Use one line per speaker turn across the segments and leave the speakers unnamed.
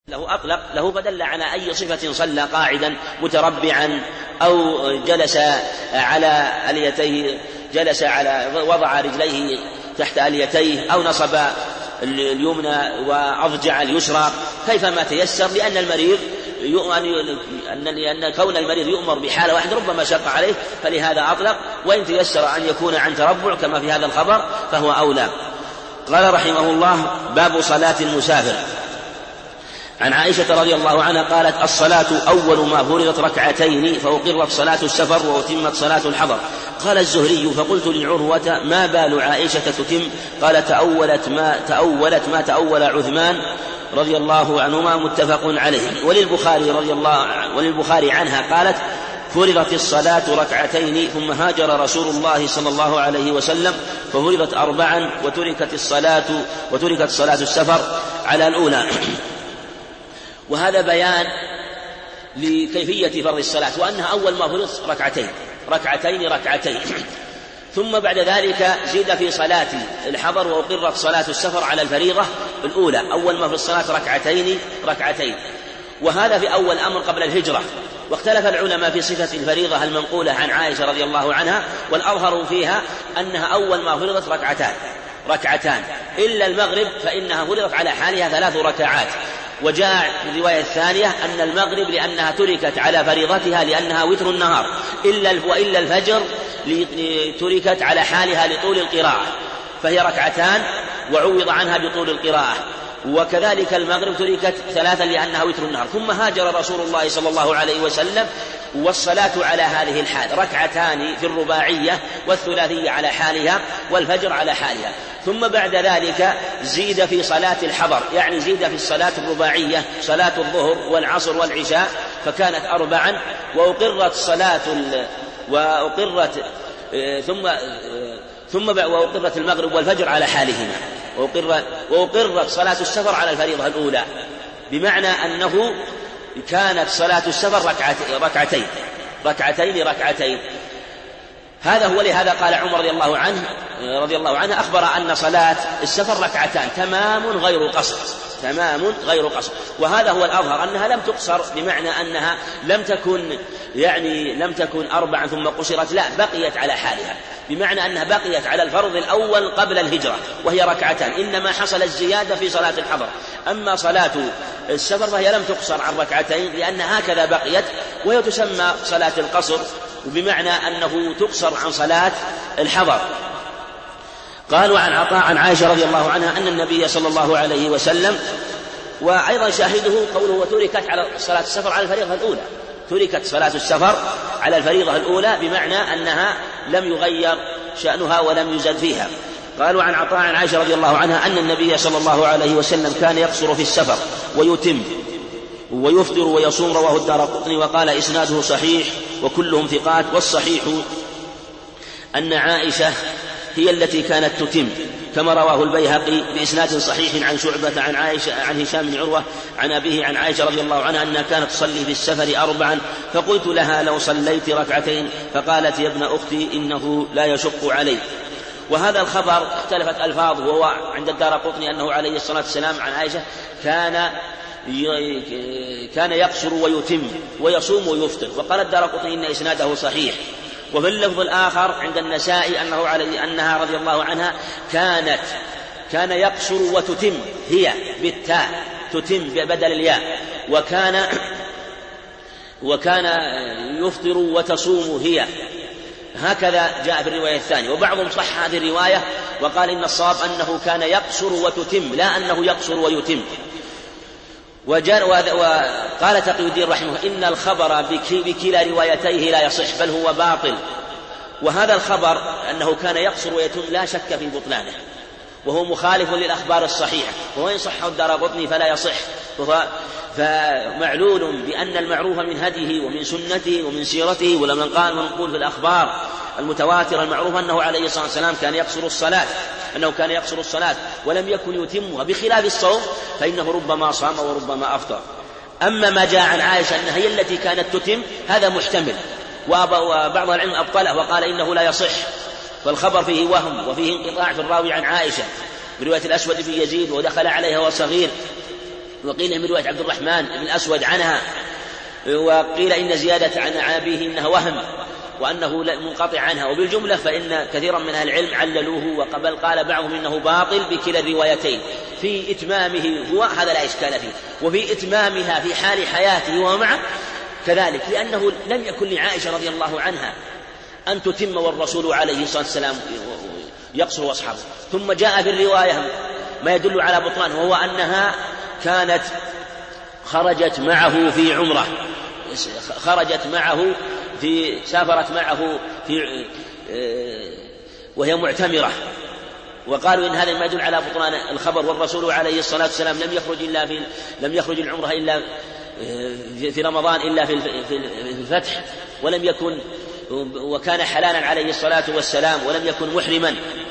له أطلق له فدل على أي صفة صلى قاعدا متربعا أو جلس على أليتيه، وضع رجليه تحت أليتيه أو نصب اليمنى وأضجع اليسرى كيفما تيسر، لأن كون المريض يؤمر بحالة واحدة ربما شق عليه، فلهذا أطلق، وإن تيسر أن يكون عن تربع كما في هذا الخبر فهو أولى. قال رحمه الله: باب صلاة المسافر. عن عائشة رضي الله عنها قالت: الصلاة أول ما فرضت ركعتين، فأقرت صلاة السفر وأتمت صلاة الحضر. قال الزهري: فقلت لعروة: ما بال عائشة تتم؟ قال: تأولت ما تأول عثمان رضي الله عنهما، متفق عليه. وللبخاري عنها قالت: فرضت الصلاة ركعتين ثم هاجر رسول الله صلى الله عليه وسلم ففرضت 4 وتركت صلاة السفر على الأولى. وهذا بيان لكيفية فرض الصلاة، وأنها أول ما فرض ركعتين ثم بعد ذلك زيد في صلاة الحضر وأقرت صلاة السفر على الفريضة الأولى. أول ما في الصلاة ركعتين، وهذا في أول أمر قبل الهجرة. واختلف العلماء في صفة الفريضة المنقولة عن عائشة رضي الله عنها، والأظهر فيها أنها أول ما فرضت ركعتان إلا المغرب فإنها فرضت على حالها 3 ركعات. وجاء في الرواية الثانية أن المغرب لأنها تركت على فريضتها لأنها وتر النهار، وإلا الفجر تركت على حالها لطول القراءة، فهي ركعتان وعوض عنها بطول القراءة. وكذلك المغرب تركت 3 لأنها وتر النهار. ثم هاجر رسول الله صلى الله عليه وسلم، والصلاة على هذه الحال 2 في الرباعية، والثلاثية على حالها، والفجر على حالها. ثم بعد ذلك زيد في صلاة الحضر، يعني زيد في الصلاة الرباعية، صلاة الظهر والعصر والعشاء، فكانت 4. وأقرت المغرب والفجر على حالهما، وأقرت صلاة السفر على الفريضة الأولى، بمعنى أنه كانت صلاة السفر ركعتين. هذا هو. لهذا قال عمر رضي الله عنه أخبر أن صلاة السفر 2 تمام غير قصر. وهذا هو الأظهر، أنها لم تقصر، بمعنى أنها لم تكن 4 ثم قصرت، لا، بقيت على حالها، بمعنى أنها بقيت على الفرض الأول قبل الهجرة وهي 2. إنما حصل الزيادة في صلاة الحضر. أما صلاة السفر فهي لم تقصر عن 2 لأنها هكذا بقيت، وهي تسمى صلاة القصر، بمعنى أنه تقصر عن صلاة الحضر. قالوا عن عطاء عن عائشة رضي الله عنها أن النبي صلى الله عليه وسلم، وأيضا شاهده قوله: وتركت على صلاة السفر على الفريضة الأولى، تركت صلاة السفر على الفريضة الأولى، بمعنى أنها لم يغير شأنها ولم يزد فيها. قالوا عن عطاء عن عائشة رضي الله عنها أن النبي صلى الله عليه وسلم كان يقصر في السفر ويتم ويفطر ويصوم، رواه الدارقطني، وقال إسناده صحيح وكلهم ثقات. والصحيح أن عائشة هي التي كانت تتم، كما رواه البيهقي بإسناد صحيح عن شعبة عن هشام بن عروة عن أبيه عن عائشة رضي الله عنها أنها كانت تصلي في السفر 4، فقلت لها: لو صليت 2، فقالت: يا ابن أختي إنه لا يشق علي. وهذا الخبر اختلفت ألفاظه، وهو عند الدارقطني أنه عليه الصلاة والسلام عن عائشة كان يقصر ويتم ويصوم ويفطر، وقال الدارقطني إن إسناده صحيح. وفي اللفظ الآخر عند النسائي أنها رضي الله عنها كان يقصر وتتم، هي بالتاء، تتم بدل الياء، وكان يفطر وتصوم هي، هكذا جاء في الرواية الثانية. وبعضهم صح هذه الرواية وقال إن الصواب أنه كان يقصر وتتم، لا أنه يقصر ويتم. وقال تقي الدين رحمه: إن الخبر بكلا روايتيه لا يصح، بل هو باطل. وهذا الخبر أنه كان يقصر ويتم لا شك في بطلانه، وهو مخالف للأخبار الصحيحة، وإن صح الدارقطني فلا يصح. فمعلول بأن المعروف من هديه ومن سنته ومن سيرته، ولمن قال ونقول في الأخبار المتواترة المعروفة أنه عليه الصلاة والسلام كان يقصر الصلاة ولم يكن يتمها، بخلاف الصوم فإنه ربما صام وربما أفطر. أما ما جاء عن عائشة أنها هي التي كانت تتم هذا محتمل، وبعض العلم أبطله وقال إنه لا يصح، والخبر فيه وهم وفيه انقطاع في الراوي عن عائشة برواية الأسود بن يزيد ودخل عليها وصغير، وقيل من رواية عبد الرحمن بن الأسود عنها، وقيل إن زيادة عن أبيه إنها وهم وأنه منقطع عنها. وبالجملة فإن كثيرا من أهل العلم عللوه، وقبل قال بعضهم إنه باطل بكلا الروايتين، في إتمامه هو هذا لا إشكال فيه، وفي إتمامها في حال حياته ومعه كذلك، لأنه لم يكن لعائشة رضي الله عنها أن تتم والرسول عليه الصلاة والسلام يقصر وأصحابه. ثم جاء في الرواية ما يدل على بطلانه، وهو أنها كانت خرجت معه في عمرة، سافرت معه وهي معتمرة، وقالوا إن هذا ما يدل على بطلان الخبر. والرسول عليه الصلاة والسلام لم يخرج العمرة إلا في رمضان إلا في الفتح، وكان حلالا عليه الصلاة والسلام ولم يكن محرما،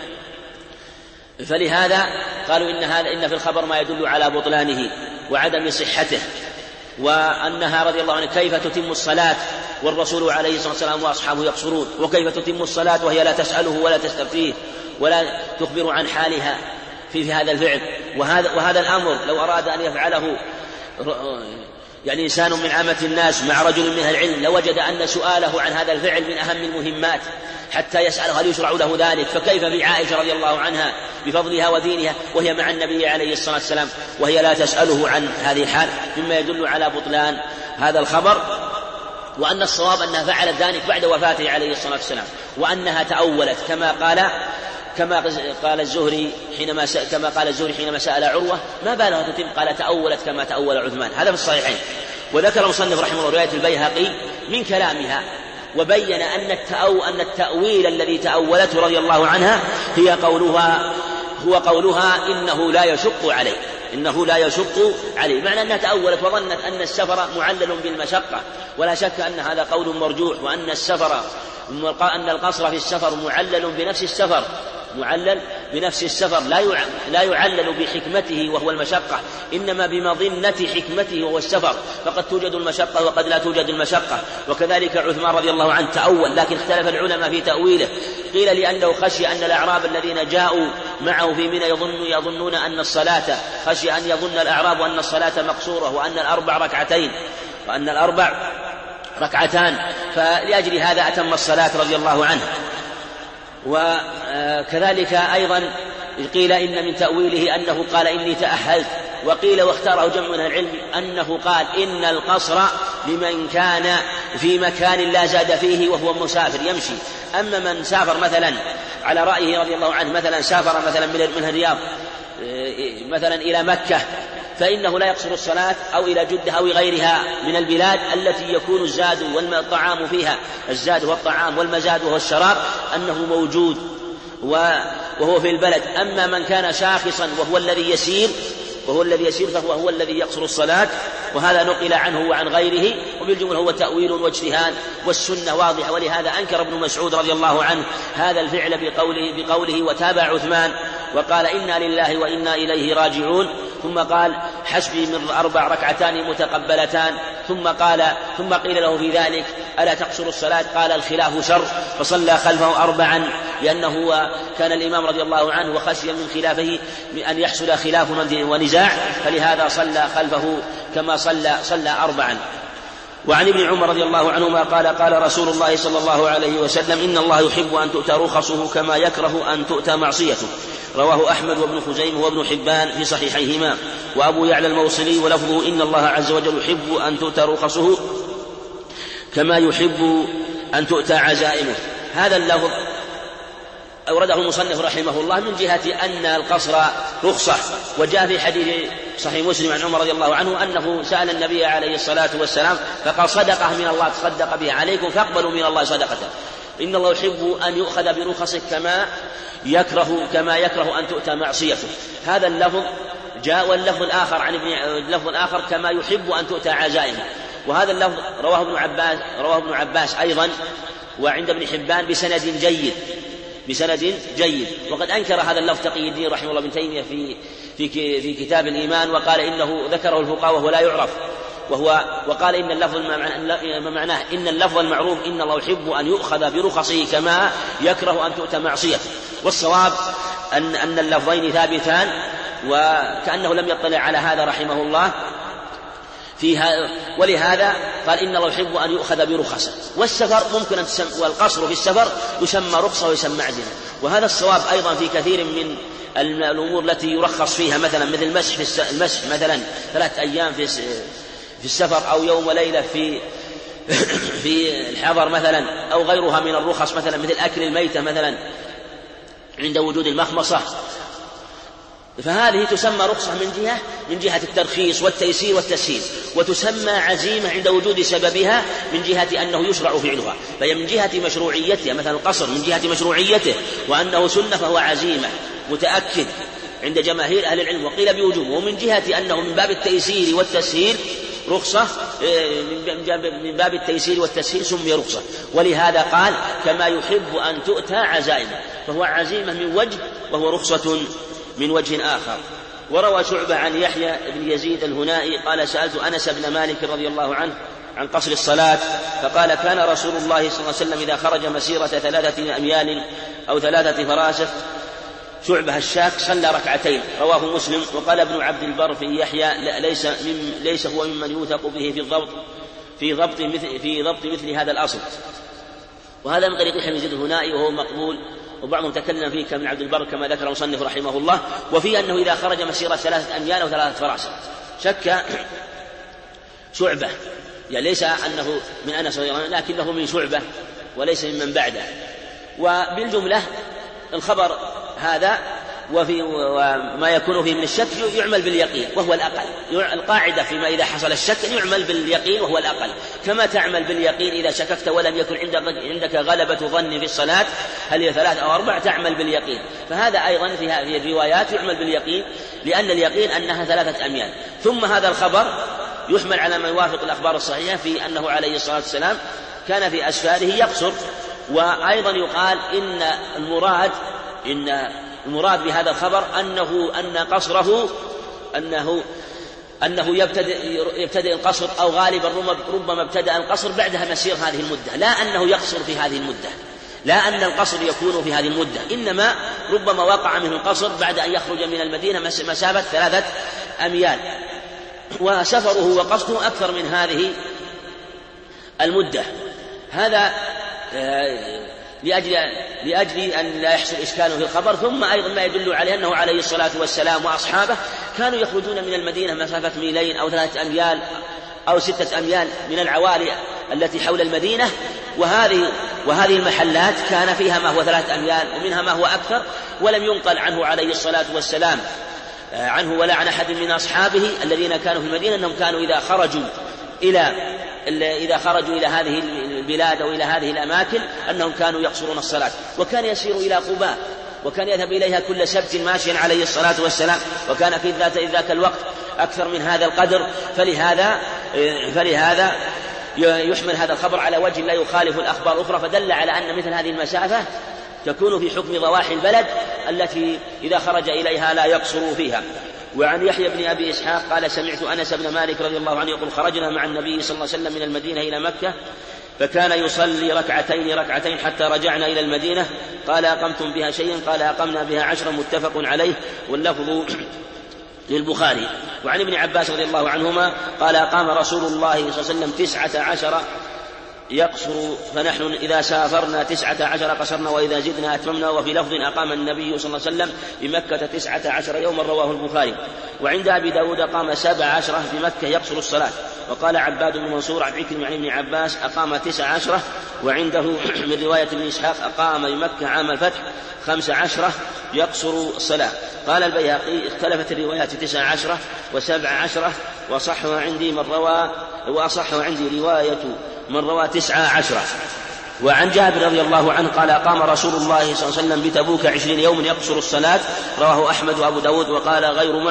فلهذا قالوا إن في الخبر ما يدل على بطلانه وعدم صحته، وأنها رضي الله عنها كيف تتم الصلاة والرسول عليه الصلاة والسلام وأصحابه يقصرون، وكيف تتم الصلاة وهي لا تسأله ولا تستفتيه ولا تخبر عن حالها في هذا الفعل. وهذا الأمر لو أراد أن يفعله يعني إنسان من عامة الناس مع رجل من أهل العلم لوجد أن سؤاله عن هذا الفعل من أهم المهمات حتى يسأله هل يشرع له ذلك، فكيف بعائشة رضي الله عنها بفضلها ودينها وهي مع النبي عليه الصلاة والسلام وهي لا تسأله عن هذه الحال، مما يدل على بطلان هذا الخبر، وأن الصواب أنها فعلت ذلك بعد وفاته عليه الصلاة والسلام، وأنها تأولت كما قال الزهري حينما سأل عروة ما بالها تتم، قال تأولت كما تأول عثمان. هذا في الصحيحين. وذكر المصنف رحمه الله رواية البيهقي من كلامها، وبين أن التأويل الذي تأولته رضي الله عنها هو قولها إنه لا يشق عليه، معنى أنها تأولت وظنت أن السفر معلل بالمشقة، ولا شك أن هذا قول مرجوح، وأن أن القصر في السفر معلل بنفس السفر لا يعلل بحكمته وهو المشقة، إنما بمظنة حكمته وهو السفر، فقد توجد المشقة وقد لا توجد المشقة. وكذلك عثمان رضي الله عنه تأول، لكن اختلف العلماء في تأويله، قيل لأنه خشي أن الأعراب الذين جاءوا معه في منى يظنون أن الصلاة، خشي أن يظن الأعراب أن الصلاة مقصورة وأن الأربع ركعتان، فلأجل هذا أتم الصلاة رضي الله عنه. وكذلك أيضا قيل إن من تأويله أنه قال إني تأهلت، وقيل واختاره جمع من العلم أنه قال إن القصر لمن كان في مكان لا زاد فيه وهو مسافر يمشي. أما من سافر مثلا على رأيه رضي الله عنه، مثلا سافر مثلا من الرياض مثلا إلى مكة، فإنه لا يقصر الصلاة، أو إلى جدة أو غيرها من البلاد التي يكون الزاد والطعام فيها، الزاد والطعام والمزاد وهو الشراب أنه موجود وهو في البلد. أما من كان شاخصا وهو الذي يسير فهو الذي يقصر الصلاة، وهذا نقل عنه وعن غيره، وبالجملة هو تأويل واجتهاد، والسنة واضحة. ولهذا أنكر ابن مسعود رضي الله عنه هذا الفعل بقوله وتابع عثمان وقال إنا لله وإنا إليه راجعون، ثم قال حسبي من 4 ركعتان متقبلتان، ثم قيل له في ذلك ألا تقصر الصلاة؟ قال الخلاف شر، فصلى خلفه 4 لأنه كان الإمام رضي الله عنه وخشي من خلافه أن يحصل خلاف ونزاع، فلهذا صلى خلفه كما صلى 4. وعن ابن عمر رضي الله عنهما قال رسول الله صلى الله عليه وسلم إن الله يحب أن تؤتى رخصه كما يكره أن تؤتى معصيته. رواه أحمد وابن خزيمة وابن حبان في صحيحيهما، وأبو يعلى الموصلي ولفظه إن الله عز وجل يحب أن تؤتى رخصه كما يحب أن تؤتى عزائمه. هذا اللفظ أورده المصنف رحمه الله من جهة أن القصر رخصة، وجاء في حديث صحيح مسلم عن عمر رضي الله عنه أنه سأل النبي عليه الصلاة والسلام فقال صدقة من الله تصدق بها عليكم فاقبلوا من الله صدقة. إن الله يحب أن يؤخذ برخصه كما يكره أن تؤتى معصيته. هذا اللفظ جاء، واللفظ الآخر كما يحب أن تؤتى عزائمه. وهذا اللفظ رواه ابن عباس أيضا، وعند ابن حبان بسند جيد. وقد أنكر هذا اللفظ تقي الدين رحمه الله ابن تيمية في كتاب الإيمان، وقال إنه ذكره الفقهاء وهو لا يعرف، وقال إن اللفظ ما معناه إن اللفظ المعروف إن الله يحب أن يؤخذ برخصه كما يكره أن تؤتى معصيته. والصواب أن اللفظين ثابتان،
وكأنه لم يطلع على هذا رحمه الله فيها. ولهذا قال إن الله يحب أن يؤخذ برخصه. والسفر ممكن أن والقصر في السفر يسمى رخصة ويسمى عزيمة، وهذا الصواب أيضا في كثير من الأمور التي يرخص فيها، مثلا مثل المسح مثلا 3 أيام في السفر، أو يوم وليلة في الحضر مثلا، أو غيرها من الرخص مثلا مثل أكل الميتة مثلا عند وجود المخمصة، فهذه تسمى رخصة من جهة الترخيص والتيسير والتسهيل، وتسمى عزيمة عند وجود سببها من جهة أنه يشرع فعلها. فهي من جهة مشروعيتها، مثلا القصر من جهة مشروعيته وأنه سنة فهو عزيمة متأكد عند جماهير أهل العلم، وقيل بوجوبه. ومن جهة أنه من باب التيسير والتسهيل رخصة، من باب التيسير والتسهيل سمي رخصة. ولهذا قال كما يحب أن تؤتى عزائمه، فهو عزيمة من وجه وهو رخصة من وجه آخر. وروى شعبة عن يحيى بن يزيد الهنائي قال سألت أنس بن مالك رضي الله عنه عن قصر الصلاة، فقال كان رسول الله صلى الله عليه وسلم إذا خرج مسيرة 3 أميال أو 3 فراسخ شعبة الشاك صلى 2 رواه مسلم. وقال ابن عبد البر في يحيى ليس هو ممن يوثق به في ضبط مثل هذا الأصل. وهذا من طريق يحيى بن يزيد الهنائي وهو مقبول، وبعضهم تكلم فيه كابن عبد البر كما ذكر المصنف رحمه الله. وفيه أنه إذا خرج مسيرة 3 أميال أو 3 فراسخ. شك شعبة، يعني ليس أنه من أنس رضي الله عنه لكنه من شعبة وليس ممن بعده. وبالجملة الخبر هذا وما يكون فيه من الشك يعمل باليقين وهو الأقل. القاعدة فيما إذا حصل الشك يعمل باليقين وهو الأقل، كما تعمل باليقين إذا شككت ولم يكن عندك غلبة ظن في الصلاة هل هي 3 أو 4 تعمل باليقين. فهذا أيضا في هذه الروايات يعمل باليقين، لأن اليقين أنها 3 أميال. ثم هذا الخبر يحمل على ما يوافق الأخبار الصحيحة في أنه عليه الصلاة والسلام كان في أسفاره يقصر. وأيضا يقال إن المراد بهذا الخبر أن قصره أنه يبتدئ القصر، أو غالبا ربما ابتدأ القصر بعدها مسير هذه المدة، لا أنه يقصر في هذه المدة، لا أن القصر يكون في هذه المدة، إنما ربما وقع منه القصر بعد أن يخرج من المدينة مسافة 3 أميال، وسفره وقصده أكثر من هذه المدة. هذا لأجل أن لا يحصل إشكال في الخبر. ثم أيضا ما يدل عليه أنه عليه الصلاة والسلام وأصحابه كانوا يخرجون من المدينة مسافة 2 ميل أو 3 أميال أو 6 أميال من العوالي التي حول المدينة، وهذه المحلات كان فيها ما هو 3 أميال ومنها ما هو أكثر. ولم ينقل عنه عليه الصلاة والسلام عنه ولا عن أحد من أصحابه الذين كانوا في المدينة أنهم كانوا إذا خرجوا إلى هذه البلاد أو إلى هذه الأماكن أنهم كانوا يقصرون الصلاة. وكان يسير إلى قباء وكان يذهب إليها كل سبت ماشيا عليه الصلاة والسلام، وكان في ذاك الوقت أكثر من هذا القدر. فلهذا يحمل هذا الخبر على وجه لا يخالف الأخبار الأخرى، فدل على أن مثل هذه المسافة تكون في حكم ضواحي البلد التي إذا خرج إليها لا يقصر فيها. وعن يحيى بن أبي إسحاق قال سمعت أنس بن مالك رضي الله عنه يقول خرجنا مع النبي صلى الله عليه وسلم من المدينة إلى مكة فكان يصلي 2 حتى رجعنا إلى المدينة. قال أقمتم بها شيئا؟ قال أقمنا بها 10 متفق عليه، واللفظ للبخاري. وعن ابن عباس رضي الله عنهما قال أقام رسول الله صلى الله عليه وسلم 19 يقصر، فنحن إذا سافرنا 19 قصرنا وإذا زدنا أتممنا. وفي لفظ أقام النبي صلى الله عليه وسلم بمكة 19 يوما رواه البخاري. وعند أبي داود قام 17 بمكة يقصر الصلاة. وقال عباد بن منصور عن عكرمة عن ابن عباس أقام 19، وعنده من رواية ابن إسحاق أقام بمكة عام الفتح 15 يقصر الصلاة. قال البيهقي اختلفت الروايات 19 و17، وأصحها عندي رواية من روى 19. وعن جابر رضي الله عنه قال قام رسول الله صلى الله عليه وسلم بتبوك 20 يوما يقصر الصلاة، رواه أحمد وأبو داود. وقال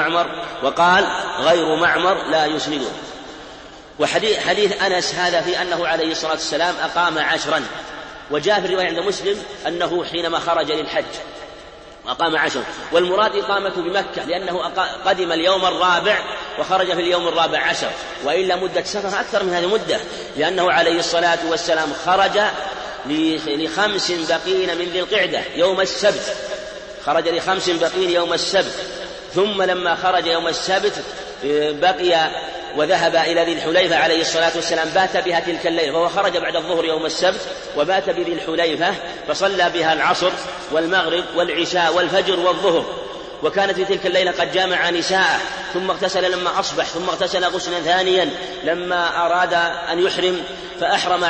غير معمر لا يسنده. وحديث أنس هذا في أنه عليه الصلاة والسلام أقام 10، وجاء في الرواية عند مسلم أنه حينما خرج للحج أقام 10، والمراد إقامته بمكة لأنه قدم اليوم الرابع وخرج في اليوم الرابع 10، وإلا مدة سفر أكثر من هذه المدة، لأنه عليه الصلاة والسلام خرج ل5 بقين من ذي القعدة يوم السبت، خرج ل5 بقين يوم السبت ثم لما خرج يوم السبت بقي وذهب إلى ذي الحليفة عليه الصلاة والسلام بات بها تلك الليلة، فهو خرج بعد الظهر يوم السبت وبات بذي الحليفة فصلى بها العصر والمغرب والعشاء والفجر والظهر، وكانت في تلك الليلة قد جامع نساءه، ثم اغتسل لما أصبح، ثم اغتسل غسلا ثانيا لما أراد أن يحرم، فأحرم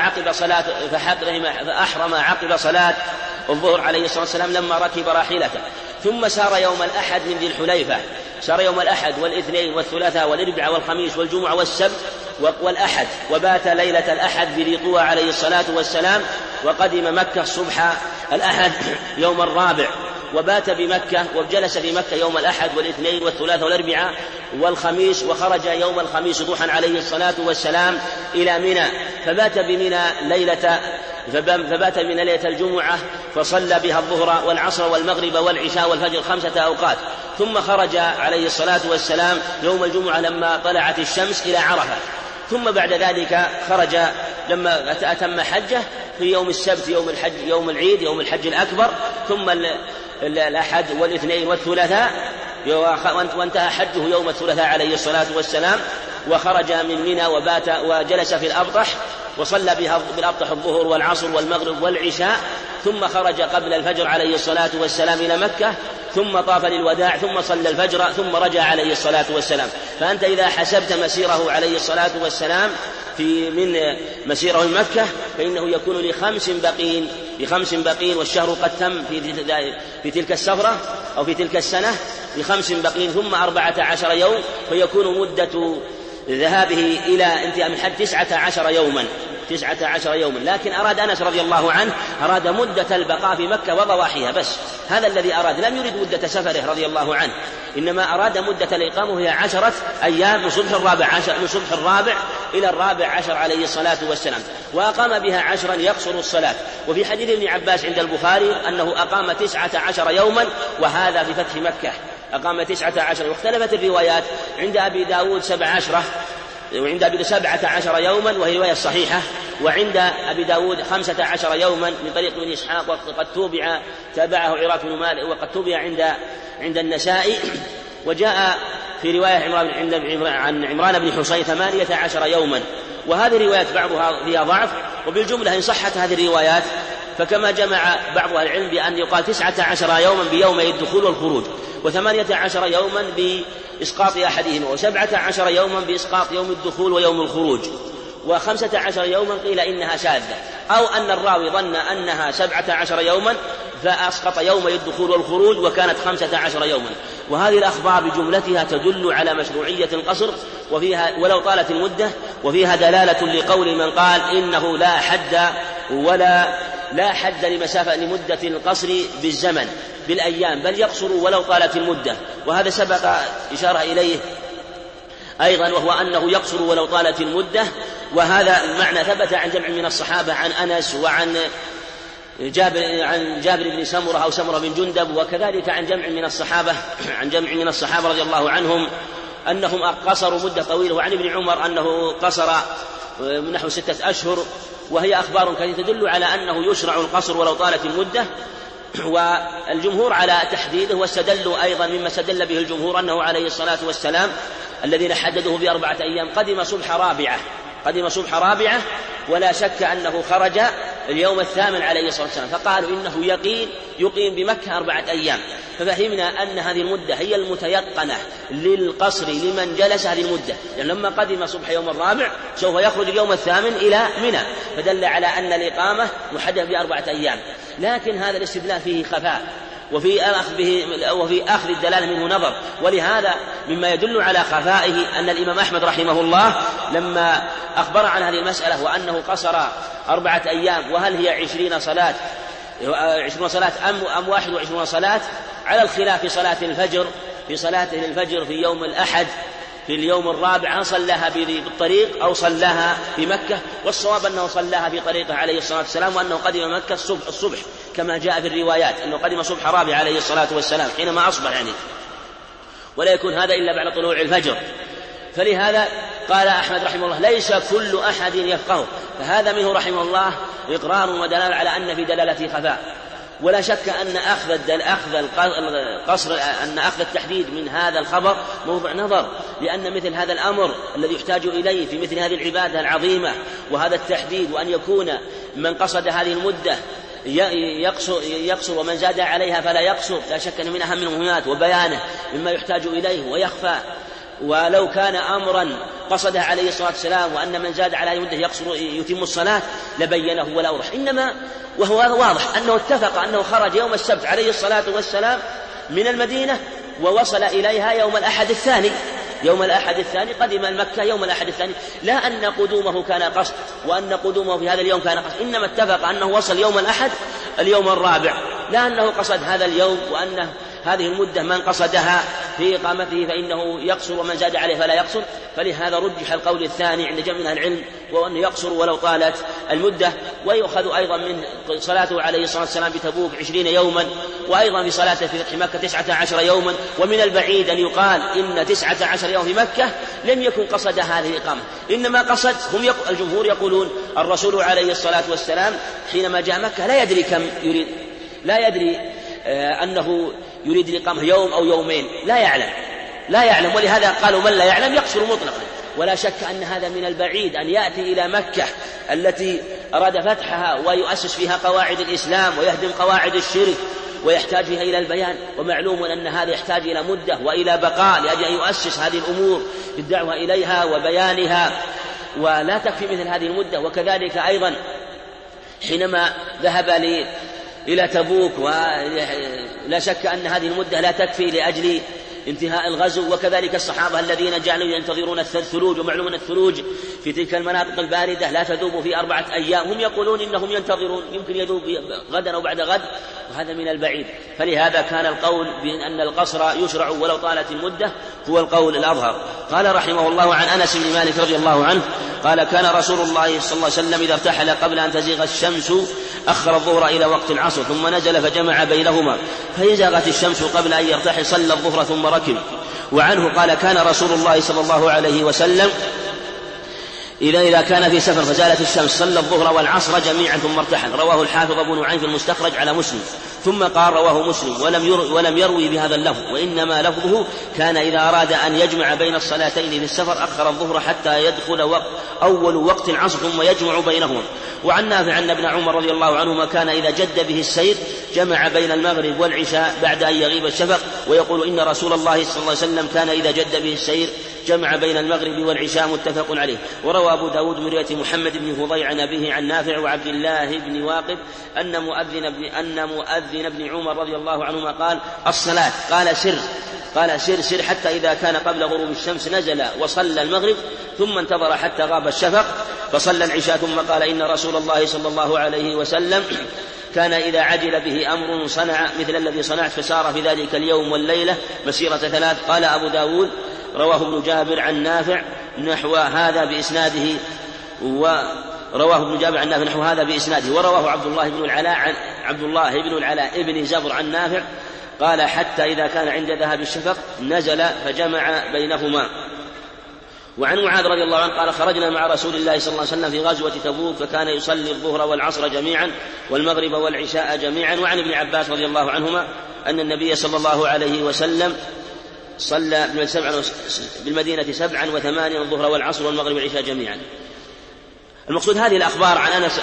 عقب صلاة الظهر عليه الصلاة والسلام لما ركب راحلته. ثم سار يوم الأحد من ذي الحليفة، سار يوم الأحد والاثنين والثلاثاء والأربعاء والخميس والجمعة والسبت والأحد، وبات ليلة الأحد بذي طوى عليه الصلاة والسلام، وقدم مكة صبح الأحد يوم الرابع، وبات بمكة وجلس في مكة يوم الأحد والاثنين والثلاثاء والأربعاء والخميس، وخرج يوم الخميس ضحى عليه الصلاة والسلام إلى منى، فبات من ليلة الجمعة فصلى بها الظهر والعصر والمغرب والعشاء والفجر 5 أوقات، ثم خرج عليه الصلاة والسلام يوم الجمعة لما طلعت الشمس إلى عرفة، ثم بعد ذلك خرج لما أتم حجه في يوم السبت يوم العيد يوم الحج الأكبر، ثم الأحد والاثنين والثلاثاء، وانتهى حجه يوم الثلاثاء عليه الصلاة والسلام، وخرج من منى وبات وجلس في الأبطح وصلى بالأبطح الظهر والعصر والمغرب والعشاء، ثم خرج قبل الفجر عليه الصلاة والسلام إلى مكة، ثم طاف للوداع، ثم صلى الفجر، ثم رجع عليه الصلاة والسلام. فأنت إذا حسبت مسيره عليه الصلاة والسلام من مسيره من مكة فإنه يكون ل5 بقين، والشهر قد تم في تلك السفرة أو في تلك السنة ل5 بقين، ثم 14 يوم، فيكون مدة ذهابه إلى انتهاء من حج 19 يوما. لكن أراد أنس رضي الله عنه أراد مدة البقاء في مكة وضواحيها بس، هذا الذي أراد، لم يرد مدة سفره رضي الله عنه، إنما أراد مدة الإقامة وهي 10 أيام من صبح الرابع إلى 14 عليه الصلاة والسلام، وأقام بها 10 يقصر الصلاة. وفي حديث ابن عباس عند البخاري أنه أقام 19 يوما، وهذا في فتح مكة أقام 19، واختلفت الروايات، عند أبي داود 17 وعند أبي 17 يوما وهي رواية صحيحة، وعند أبي داود 15 يوما من طريق ابن إسحاق، وقد تابعه عراق بن مالك، وقد تبع عند النسائي. وجاء في رواية عن عمران بن حسين 18 يوما، وهذه الروايات بعضها فيها ضعف، وبالجملة إن صحت هذه الروايات فكما جمع بعض أهل العلم بأن يقال 19 يوما بيومي الدخول والخروج، و18 يوما بإسقاط أحدهما، و17 يوما بإسقاط يوم الدخول ويوم الخروج، و15 يوما قيل إنها شاذة، أو أن الراوي ظن أنها 17 يوما فأسقط يومي الدخول والخروج وكانت 15 يوما. وهذه الأخبار بجملتها تدل على مشروعية القصر وفيها ولو طالت المدة، وفيها دلالة لقول من قال إنه لا حد لمدة القصر بالزمن بالأيام، بل يقصر ولو طالت المدة، وهذا سبق إشارة إليه أيضا، وهو أنه يقصر ولو طالت المدة. وهذا المعنى ثبت عن جمع من الصحابة، عن أنس وعن جابر بن سمرة أو سمرة بن جندب، وكذلك عن جمع من الصحابة رضي الله عنهم أنهم قصروا مدة طويلة، وعن ابن عمر أنه قصر نحو 6 أشهر. وهي أخبار كثيرة تدل على أنه يشرع القصر ولو طالت المدة، والجمهور على تحديده، واستدلوا أيضا مما استدل به الجمهور أنه عليه الصلاة والسلام الذين حددوه ب4 أيام قدم صبح رابعة، ولا شك أنه خرج اليوم الثامن عليه الصلاة والسلام، فقالوا إنه يقيم بمكة 4 أيام، ففهمنا أن هذه المدة هي المتيقنة للقصر لمن جلس هذه المدة، يعني لما قدم صبح يوم الرابع سوف يخرج اليوم الثامن إلى منى، فدل على أن الإقامة محددة ب4 أيام. لكن هذا الاستدلال فيه خفاء، وفي أخذ الدلالة منه نظر، ولهذا مما يدل على خفائه أن الإمام أحمد رحمه الله لما أخبر عن هذه المسألة وأنه قصر 4 أيام، وهل هي 20 صلاة أم 21 صلاة، على الخلاف في صلاته الفجر في يوم الأحد في اليوم الرابع، هل صلاها بالطريق أو صلاها بمكة، والصواب أنه صلاها في طريقه عليه الصلاة والسلام، وأنه قدم مكة الصبح كما جاء في الروايات أنه قدم صبح رابع عليه الصلاة والسلام حينما أصبح، يعني ولا يكون هذا إلا بعد طلوع الفجر. فلهذا قال أحمد رحمه الله ليس كل أحد يفقه، فهذا منه رحمه الله إقرار ودلالة على أن في دلالته خفاء. ولا شك أن أخذ التحديد من هذا الخبر موضع نظر، لأن مثل هذا الأمر الذي يحتاج إليه في مثل هذه العبادة العظيمة وهذا التحديد، وأن يكون من قصد هذه المدة يقصر ومن زاد عليها فلا يقصر، لا شك أن من أهم المهمات وبيانه مما يحتاج إليه ويخفى. ولو كان أمرا قصده عليه الصلاة والسلام وأن من زاد على المدة يقصر يتم الصلاة لبينه ولا أوضح، إنما وهو واضح أنه اتفق أنه خرج يوم السبت عليه الصلاة والسلام من المدينة ووصل إليها يوم الأحد الثاني. يوم الأحد الثاني قدم المكة يوم الأحد الثاني، لا أن قدومه كان قصد وأن قدومه في هذا اليوم كان قصد، إنما اتفق أنه وصل يوم الأحد اليوم الرابع، لا أنه قصد هذا اليوم وأن هذه المدة من قصدها في إقامته فإنه يقصر ومن زاد عليه فلا يقصر. فلهذا رجح القول الثاني عند جمع العلم وأنه يقصر ولو طالت المدة. ويؤخذ أيضا من صلاته عليه الصلاة والسلام بتبوك 20 يوما، وأيضا في صلاته في فتح مكة 19 يوما. ومن البعيد أن يقال إن 19 يوم في مكة لم يكن قصد هذه الإقامة، إنما قصد الجمهور يقولون الرسول عليه الصلاة والسلام حينما جاء مكة لا يدري كم يريد، لا يدري أنه يريد الإقامة يوم أو يومين، لا يعلم، ولهذا قالوا من لا يعلم يقصر مطلقا. ولا شك أن هذا من البعيد أن يأتي إلى مكة التي أراد فتحها ويؤسس فيها قواعد الإسلام ويهدم قواعد الشرك ويحتاج فيها إلى البيان، ومعلوم أن هذا يحتاج إلى مدة وإلى بقاء لأجل أن يؤسس هذه الأمور بالدعوة إليها وبيانها، ولا تكفي مثل هذه المدة. وكذلك أيضا حينما ذهب إلى تبوك، ولا شك أن هذه المدة لا تكفي لأجل انتهاء الغزو. وكذلك الصحابة الذين جعلوا ينتظرون الثلوج، ومعلوم أن الثلوج في تلك المناطق الباردة لا تذوب في 4 أيام، هم يقولون إنهم ينتظرون يمكن يذوب غدا أو بعد غد، وهذا من البعيد. فلهذا كان القول بأن القصر يشرع ولو طالت المدة هو القول الأظهر. قال رحمه الله عن أنس بن مالك رضي الله عنه قال كان رسول الله صلى الله عليه وسلم إذا ارتحل قبل أن تزيغ الشمس أخر الظهر إلى وقت العصر ثم نزل فجمع بينهما، فإن زاغت الشمس قبل أن يرتحل صلى الظهر ثم ركب. وعنه قال كان رسول الله صلى الله عليه وسلم إذا كان في سفر فزالت الشمس صلى الظهر والعصر جميعا ثم ارتحل. رواه الحافظ أبو نعيم في المستخرج على مسلم. ثم قال رواه مسلم ولم يروي بهذا اللفظ، وإنما لفظه كان إذا أراد أن يجمع بين الصلاتين في السفر أخر الظهر حتى يدخل أول وقت العصر ثم يجمع بينهما. وعن نافع أن ابن عمر رضي الله عنهما كان إذا جد به السير جمع بين المغرب والعشاء بعد أن يغيب الشفق، ويقول إن رسول الله صلى الله عليه وسلم كان إذا جد به السير جمع بين المغرب والعشاء، متفق عليه. وروى أبو داود من رواية محمد بن فضيع عن أبيه عن نافع وعبد الله بن واقد أن مؤذن ابن عمر رضي الله عنهما قال الصلاة قال سر حتى إذا كان قبل غروب الشمس نزل وصلى المغرب ثم انتظر حتى غاب الشفق فصلى العشاء، ثم قال إن رسول الله صلى الله عليه وسلم كان إذا عجل به أمر صنع مثل الذي صنعت فسار في ذلك اليوم والليلة مسيرة 3. قال أبو داود رواه ابن جابر عن نافع نحو هذا بإسناده، ورواه ابن جابر عن نافع نحو هذا بإسناده. ورواه عبد الله بن العلاء ابن زبر عن نافع قال حتى إذا كان عند ذهاب الشفق نزل فجمع بينهما. وعن معاذ رضي الله عنه قال خرجنا مع رسول الله صلى الله عليه وسلم في غزوة تبوك فكان يصلي الظهر والعصر جميعا والمغرب والعشاء جميعا. وعن ابن عباس رضي الله عنهما أن النبي صلى الله عليه وسلم صلى بالمدينة 7 و8 الظهر والعصر والمغرب والعشاء جميعا. المقصود هذه الأخبار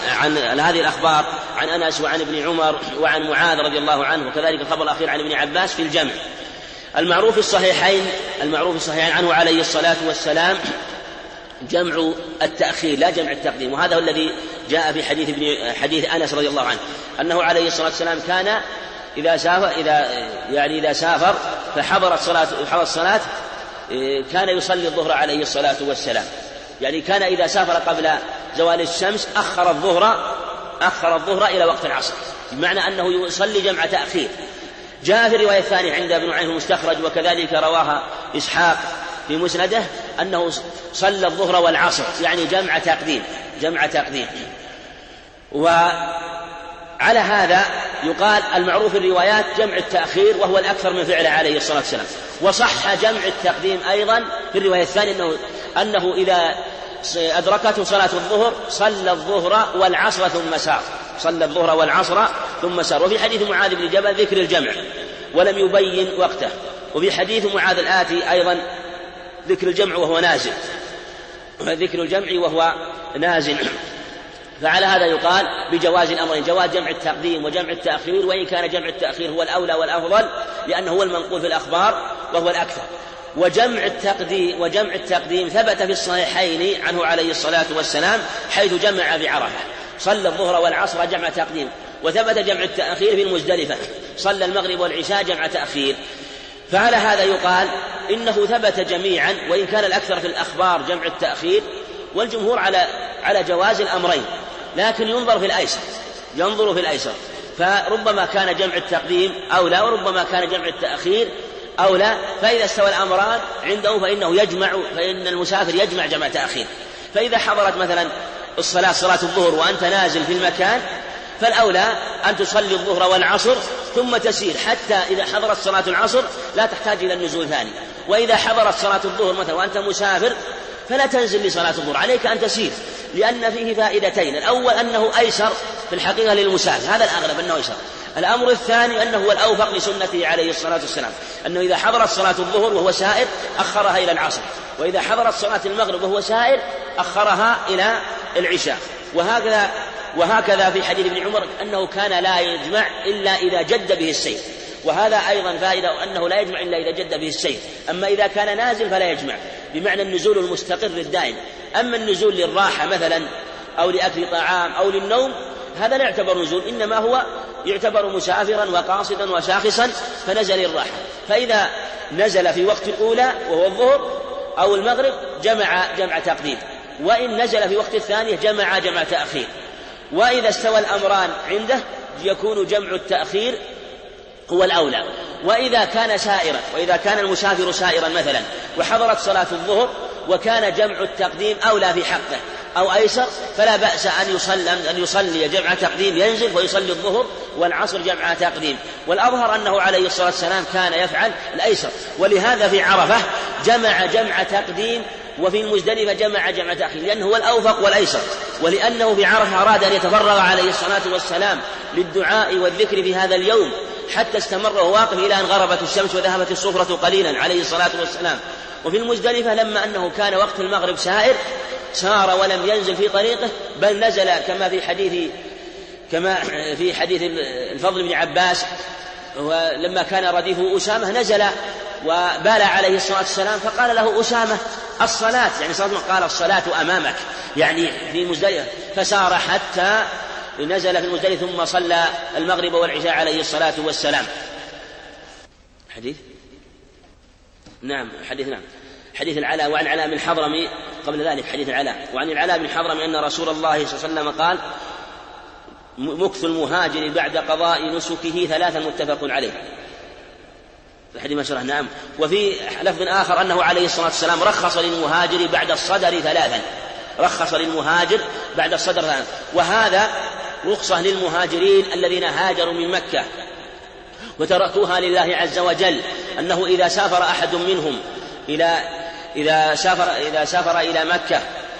عن أنس وعن ابن عمر وعن معاذ رضي الله عنه، وكذلك الخبر الأخير عن ابن عباس في الجمع. المعروف الصحيحين عنه عليه الصلاة والسلام جمع التأخير لا جمع التقديم، وهذا هو الذي جاء في حديث أنس رضي الله عنه أنه عليه الصلاة والسلام كان إذا سافر فحضر الصلاة كان يصلي الظهر عليه الصلاة والسلام، يعني كان إذا سافر قبل زوال الشمس أخر الظهر إلى وقت العصر، بمعنى أنه يصلي جمع تأخير. جاء في الرواية الثانية عند ابن نعيم المستخرج وكذلك رواها إسحاق في مسنده أنه صلى الظهر والعصر، يعني جمع تقديم. وعلى هذا يقال المعروف الروايات جمع التأخير وهو الأكثر من فعله عليه الصلاة والسلام. وصح جمع التقديم أيضا في الرواية الثانية أنه إذا أدركته صلاة الظهر صلى الظهر والعصر
ثم سار. وفي حديث معاذ بن جبل ذكر الجمع ولم يبين وقته. وفي حديث معاذ الآتي أيضا ذكر الجمع وهو نازل، ذكر الجمع وهو نازل. فعلى هذا يقال بجواز الأمرين، جواز جمع التقديم وجمع التأخير، وإن كان جمع التأخير هو الأولى والأفضل لأنه هو المنقول في الأخبار وهو الأكثر. وجمع التقديم ثبت في الصحيحين عنه عليه الصلاة والسلام حيث جمع بعرفة، صلى الظهر والعصر جمع تقديم، وثبت جمع التأخير في المزدلفة، صلى المغرب والعشاء جمع تأخير. فعلى هذا يقال إنه ثبت جميعا، وإن كان الأكثر في الأخبار جمع التأخير، والجمهور على جواز الأمرين، لكن ينظر في الأيسر، فربما كان جمع التقديم أولى وربما كان جمع التأخير أولى. فإذا استوى الأمران عنده فإن المسافر يجمع جمع تأخير. فإذا حضرت مثلا صلاة الظهر وأنت نازل في المكان، فالأولى أن تصلي الظهر والعصر ثم تسير حتى إذا حضرت صلاة العصر لا تحتاج إلى النزول ثاني. وإذا حضرت صلاة الظهر مثلا وأنت مسافر فلا تنزل لصلاة الظهر، عليك أن تسير، لأن فيه فائدتين: الأول أنه أيسر في الحقيقة للمسافر، هذا الأغلب أنه أيسر. الأمر الثاني أنه هو الأوفق لسنته عليه الصلاة والسلام، أنه إذا حضرت صلاة الظهر وهو سائر أخرها إلى العصر، وإذا حضرت صلاة المغرب وهو سائر أخرها إلى العشاء. وهكذا في حديث ابن عمر أنه كان لا يجمع إلا إذا جد به السير، وهذا أيضا فائدة أنه لا يجمع إلا إذا جد به السير. أما إذا كان نازل فلا يجمع، بمعنى النزول المستقر الدائم. أما النزول للراحة مثلا أو لأكل طعام أو للنوم هذا لا يعتبر نزول، إنما هو يعتبر مسافرا وقاصدا وشاخصا فنزل للراحة. فإذا نزل في وقت الأولى وهو الظهر أو المغرب جمع تقديم، وإن نزل في وقت الثانية جمع تأخير. وإذا استوى الأمران عنده يكون جمع التأخير هو الأولى. وإذا كان المسافر سائرا مثلا وحضرت صلاة الظهر وكان جمع التقديم أولى في حقه أو أيسر، فلا بأس أن يصلي جمع تقديم، ينزل ويصلي الظهر والعصر جمع تقديم. والأظهر أنه عليه الصلاة والسلام كان يفعل الأيسر، ولهذا في عرفة جمع تقديم، وفي المزدلفة جمع تأخير، لأنه هو الأوفق والأيسر. ولأنه في عرفة أراد أن يتفرغ عليه الصلاة والسلام للدعاء والذكر في هذا اليوم حتى استمر وهو واقف إلى أن غربت الشمس وذهبت الصفرة قليلا عليه الصلاة والسلام. وفي المزدلفة لما أنه كان وقت المغرب سار ولم ينزل في طريقه، بل نزل كما في حديث الفضل بن عباس، ولما كان رديفه أسامة نزل وبال عليه الصلاة والسلام فقال له أسامة الصلاة، يعني قال الصلاة أمامك، يعني في مزدلفة، فسار حتى نزل في المزدلفة ثم صلى المغرب والعشاء عليه الصلاة والسلام. حديث العلاء. وعن العلاء بن حضرمي قبل ذلك حديث العلاء، وعن العلاء بن حضرمي أن رسول الله صلى الله عليه وسلم قال: مكث المهاجر بعد قضاء نسكه 3 متفق عليه. الحديث ما شرح. نعم. وفي لفظ آخر أنه عليه الصلاة والسلام رخص للمهاجر بعد الصدر 3. وهذا رخصة للمهاجرين الذين هاجروا من مكة وتركوها لله عز وجل، أنه إذا سافر أحد منهم إذا سافر إلى مكة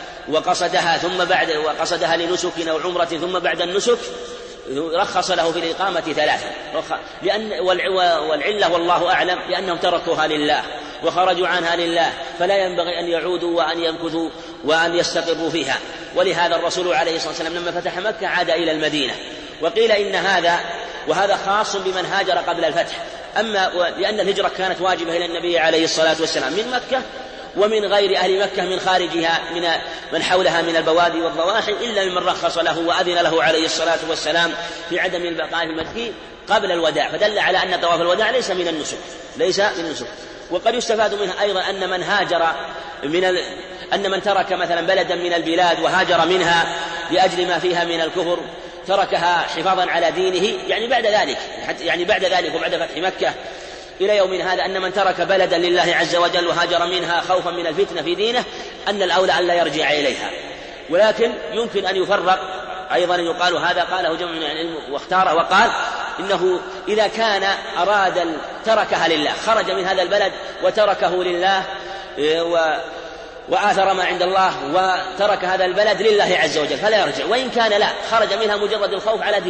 وقصدها لنسك أو عمرة ثم بعد النسك رخص له في الإقامة 3. والعلة والله أعلم لأنهم تركوها لله وخرجوا عنها لله، فلا ينبغي أن يعودوا وأن يمكثوا وأن يستقروا فيها. ولهذا الرسول عليه الصلاة والسلام لما فتح مكة عاد إلى المدينة. وقيل إن هذا خاص بمن هاجر قبل الفتح، أما لأن الهجرة كانت واجبة إلى النبي عليه الصلاة والسلام من مكة ومن غير أهل مكة من خارجها من حولها من البوادي والضواحي، إلا ممن رخص له وأذن له عليه الصلاة والسلام في عدم البقاء في المكة قبل الوداع، فدل على أن طواف الوداع ليس من النسك. وقد يستفاد منها أيضا أن من ترك مثلا بلدا من البلاد وهاجر منها لأجل ما فيها من الكفر تركها حفاظا على دينه، يعني بعد ذلك وبعد فتح مكة إلى يوم هذا، أن من ترك بلدا لله عز وجل وهاجر منها خوفا من الفتنة في دينه أن الأولى أن لا يرجع إليها. ولكن يمكن أن يفرق أيضا، يقال هذا قاله جمع من العلم واختاره وقال إنه إذا كان تركها لله، خرج من هذا البلد وتركه لله وآثر ما عند الله وترك هذا البلد لله عز وجل فلا يرجع. وإن كان لا، خرج منها مجرد الخوف على دينه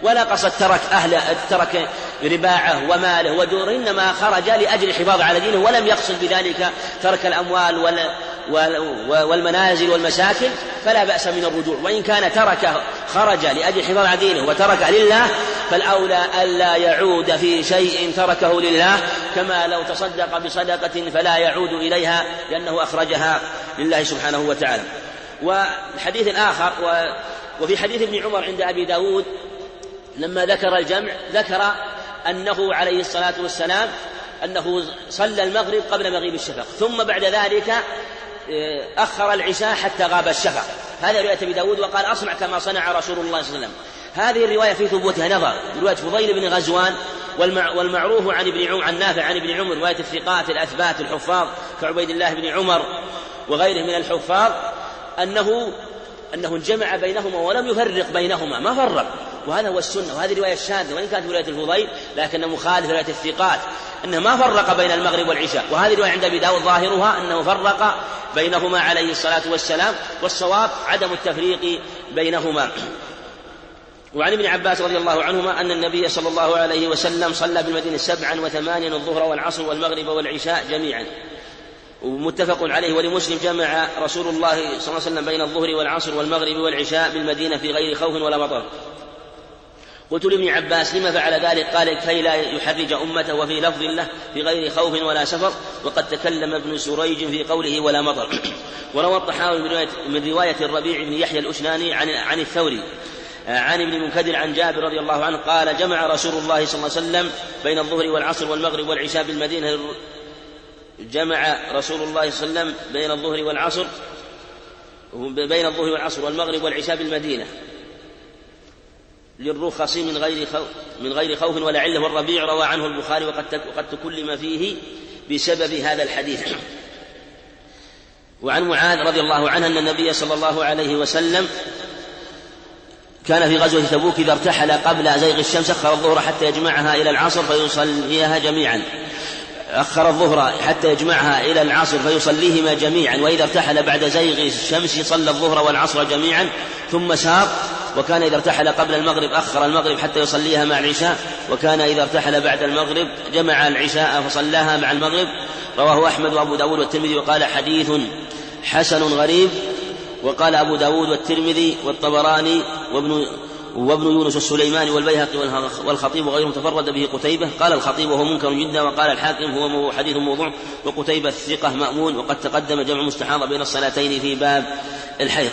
ولا قصد ترك رباعه وماله ودوره، إنما خرج لأجل الحفاظ على دينه، ولم يقصد بذلك ترك الأموال والمنازل والمساكن، فلا بأس من الرجوع. وإن كان خرج لأجل الحفاظ على دينه وتركه لله، فالأولى ألا يعود في شيء تركه لله، كما لو تصدق بصدقة فلا يعود إليها لأنه أخرجها لله سبحانه وتعالى. والحديث الآخر وفي حديث ابن عمر عند أبي داود لما ذكر الجمع ذكر أنه عليه الصلاة والسلام أنه صلى المغرب قبل مغيب الشفق، ثم بعد ذلك أخر العشاء حتى غاب الشفق. هذا رواية أبي داود، وقال أصنع كما صنع رسول الله صلى الله عليه وسلم. هذه الرواية في ثبوتها نظر، رواية فضيل بن غزوان والمعروف عن نافع عن ابن عمر، رواية الثقات الأثبات الحفاظ كعبيد الله بن عمر وغيره من الحفاظ، أنه جمع بينهما ولم يفرق بينهما، ما فرق، وهذا هو السنة. وهذه رواية شاذة وإن كانت رواية الفضيل، لكنه مخالف رواية الثقات أنه ما فرق بين المغرب والعشاء. وهذه رواية عند أبي داود ظاهرها أنه فرق بينهما عليه الصلاة والسلام، والصواب عدم التفريق بينهما. وعن ابن عباس رضي الله عنهما أن النبي صلى الله عليه وسلم صلى بالمدينة 7 و8 الظهر والعصر والمغرب والعشاء جميعا، ومتفق عليه. ولمسلم جمع رسول الله صلى الله عليه وسلم بين الظهر والعصر والمغرب والعشاء بالمدينة في غير خوف ولا مطر. قلت لابن عباس لما فعل ذلك؟ قال كي لا يحرج أمته، وفي لفظ له في غير خوف ولا سفر. وقد تكلم ابن سريج في قوله ولا مطر. وروى الطحاوي من رواية الربيع بن يحيى الأشناني عن الثوري عن ابن منكدر عن جابر رضي الله عنه قال جمع رسول الله صلى الله عليه وسلم بين الظهر والعصر والمغرب والعشاء بالمدينة. جمع رسول الله صلى الله عليه وسلم بين الظهر والعصر والمغرب والعشاء بالمدينة للرخص من غير خوف ولا علة. والربيع روى عنه البخاري وقد تكلم فيه بسبب هذا الحديث. وعن معاذ رضي الله عنه أن النبي صلى الله عليه وسلم كان في غزوة تبوك إذا ارتحل قبل زيغ الشمس أخر الظهر حتى يجمعها إلى العصر فيصليها جميعا. أخر الظهر حتى يجمعها إلى العصر فيصليهما جميعا. وإذا ارتحل بعد زيغ الشمس صلى الظهر والعصر جميعا ثم ساق. وكان إذا ارتحل قبل المغرب أخر المغرب حتى يصليها مع العشاء. وكان إذا ارتحل بعد المغرب جمع العشاء فصلاها مع المغرب. رواه أحمد وأبو داود والترمذي وقال حديث حسن غريب. وقال أبو داود والترمذي والطبراني وابن يونس والسليماني والبيهقي والخطيب وغيرهم تفرد به قتيبة. قال الخطيب وهو منكر جدا. وقال الحاكم هو حديث موضوع. وقتيبة الثقة مأمون. وقد تقدم جمع مستحاضة بين الصلاتين في باب الحيض.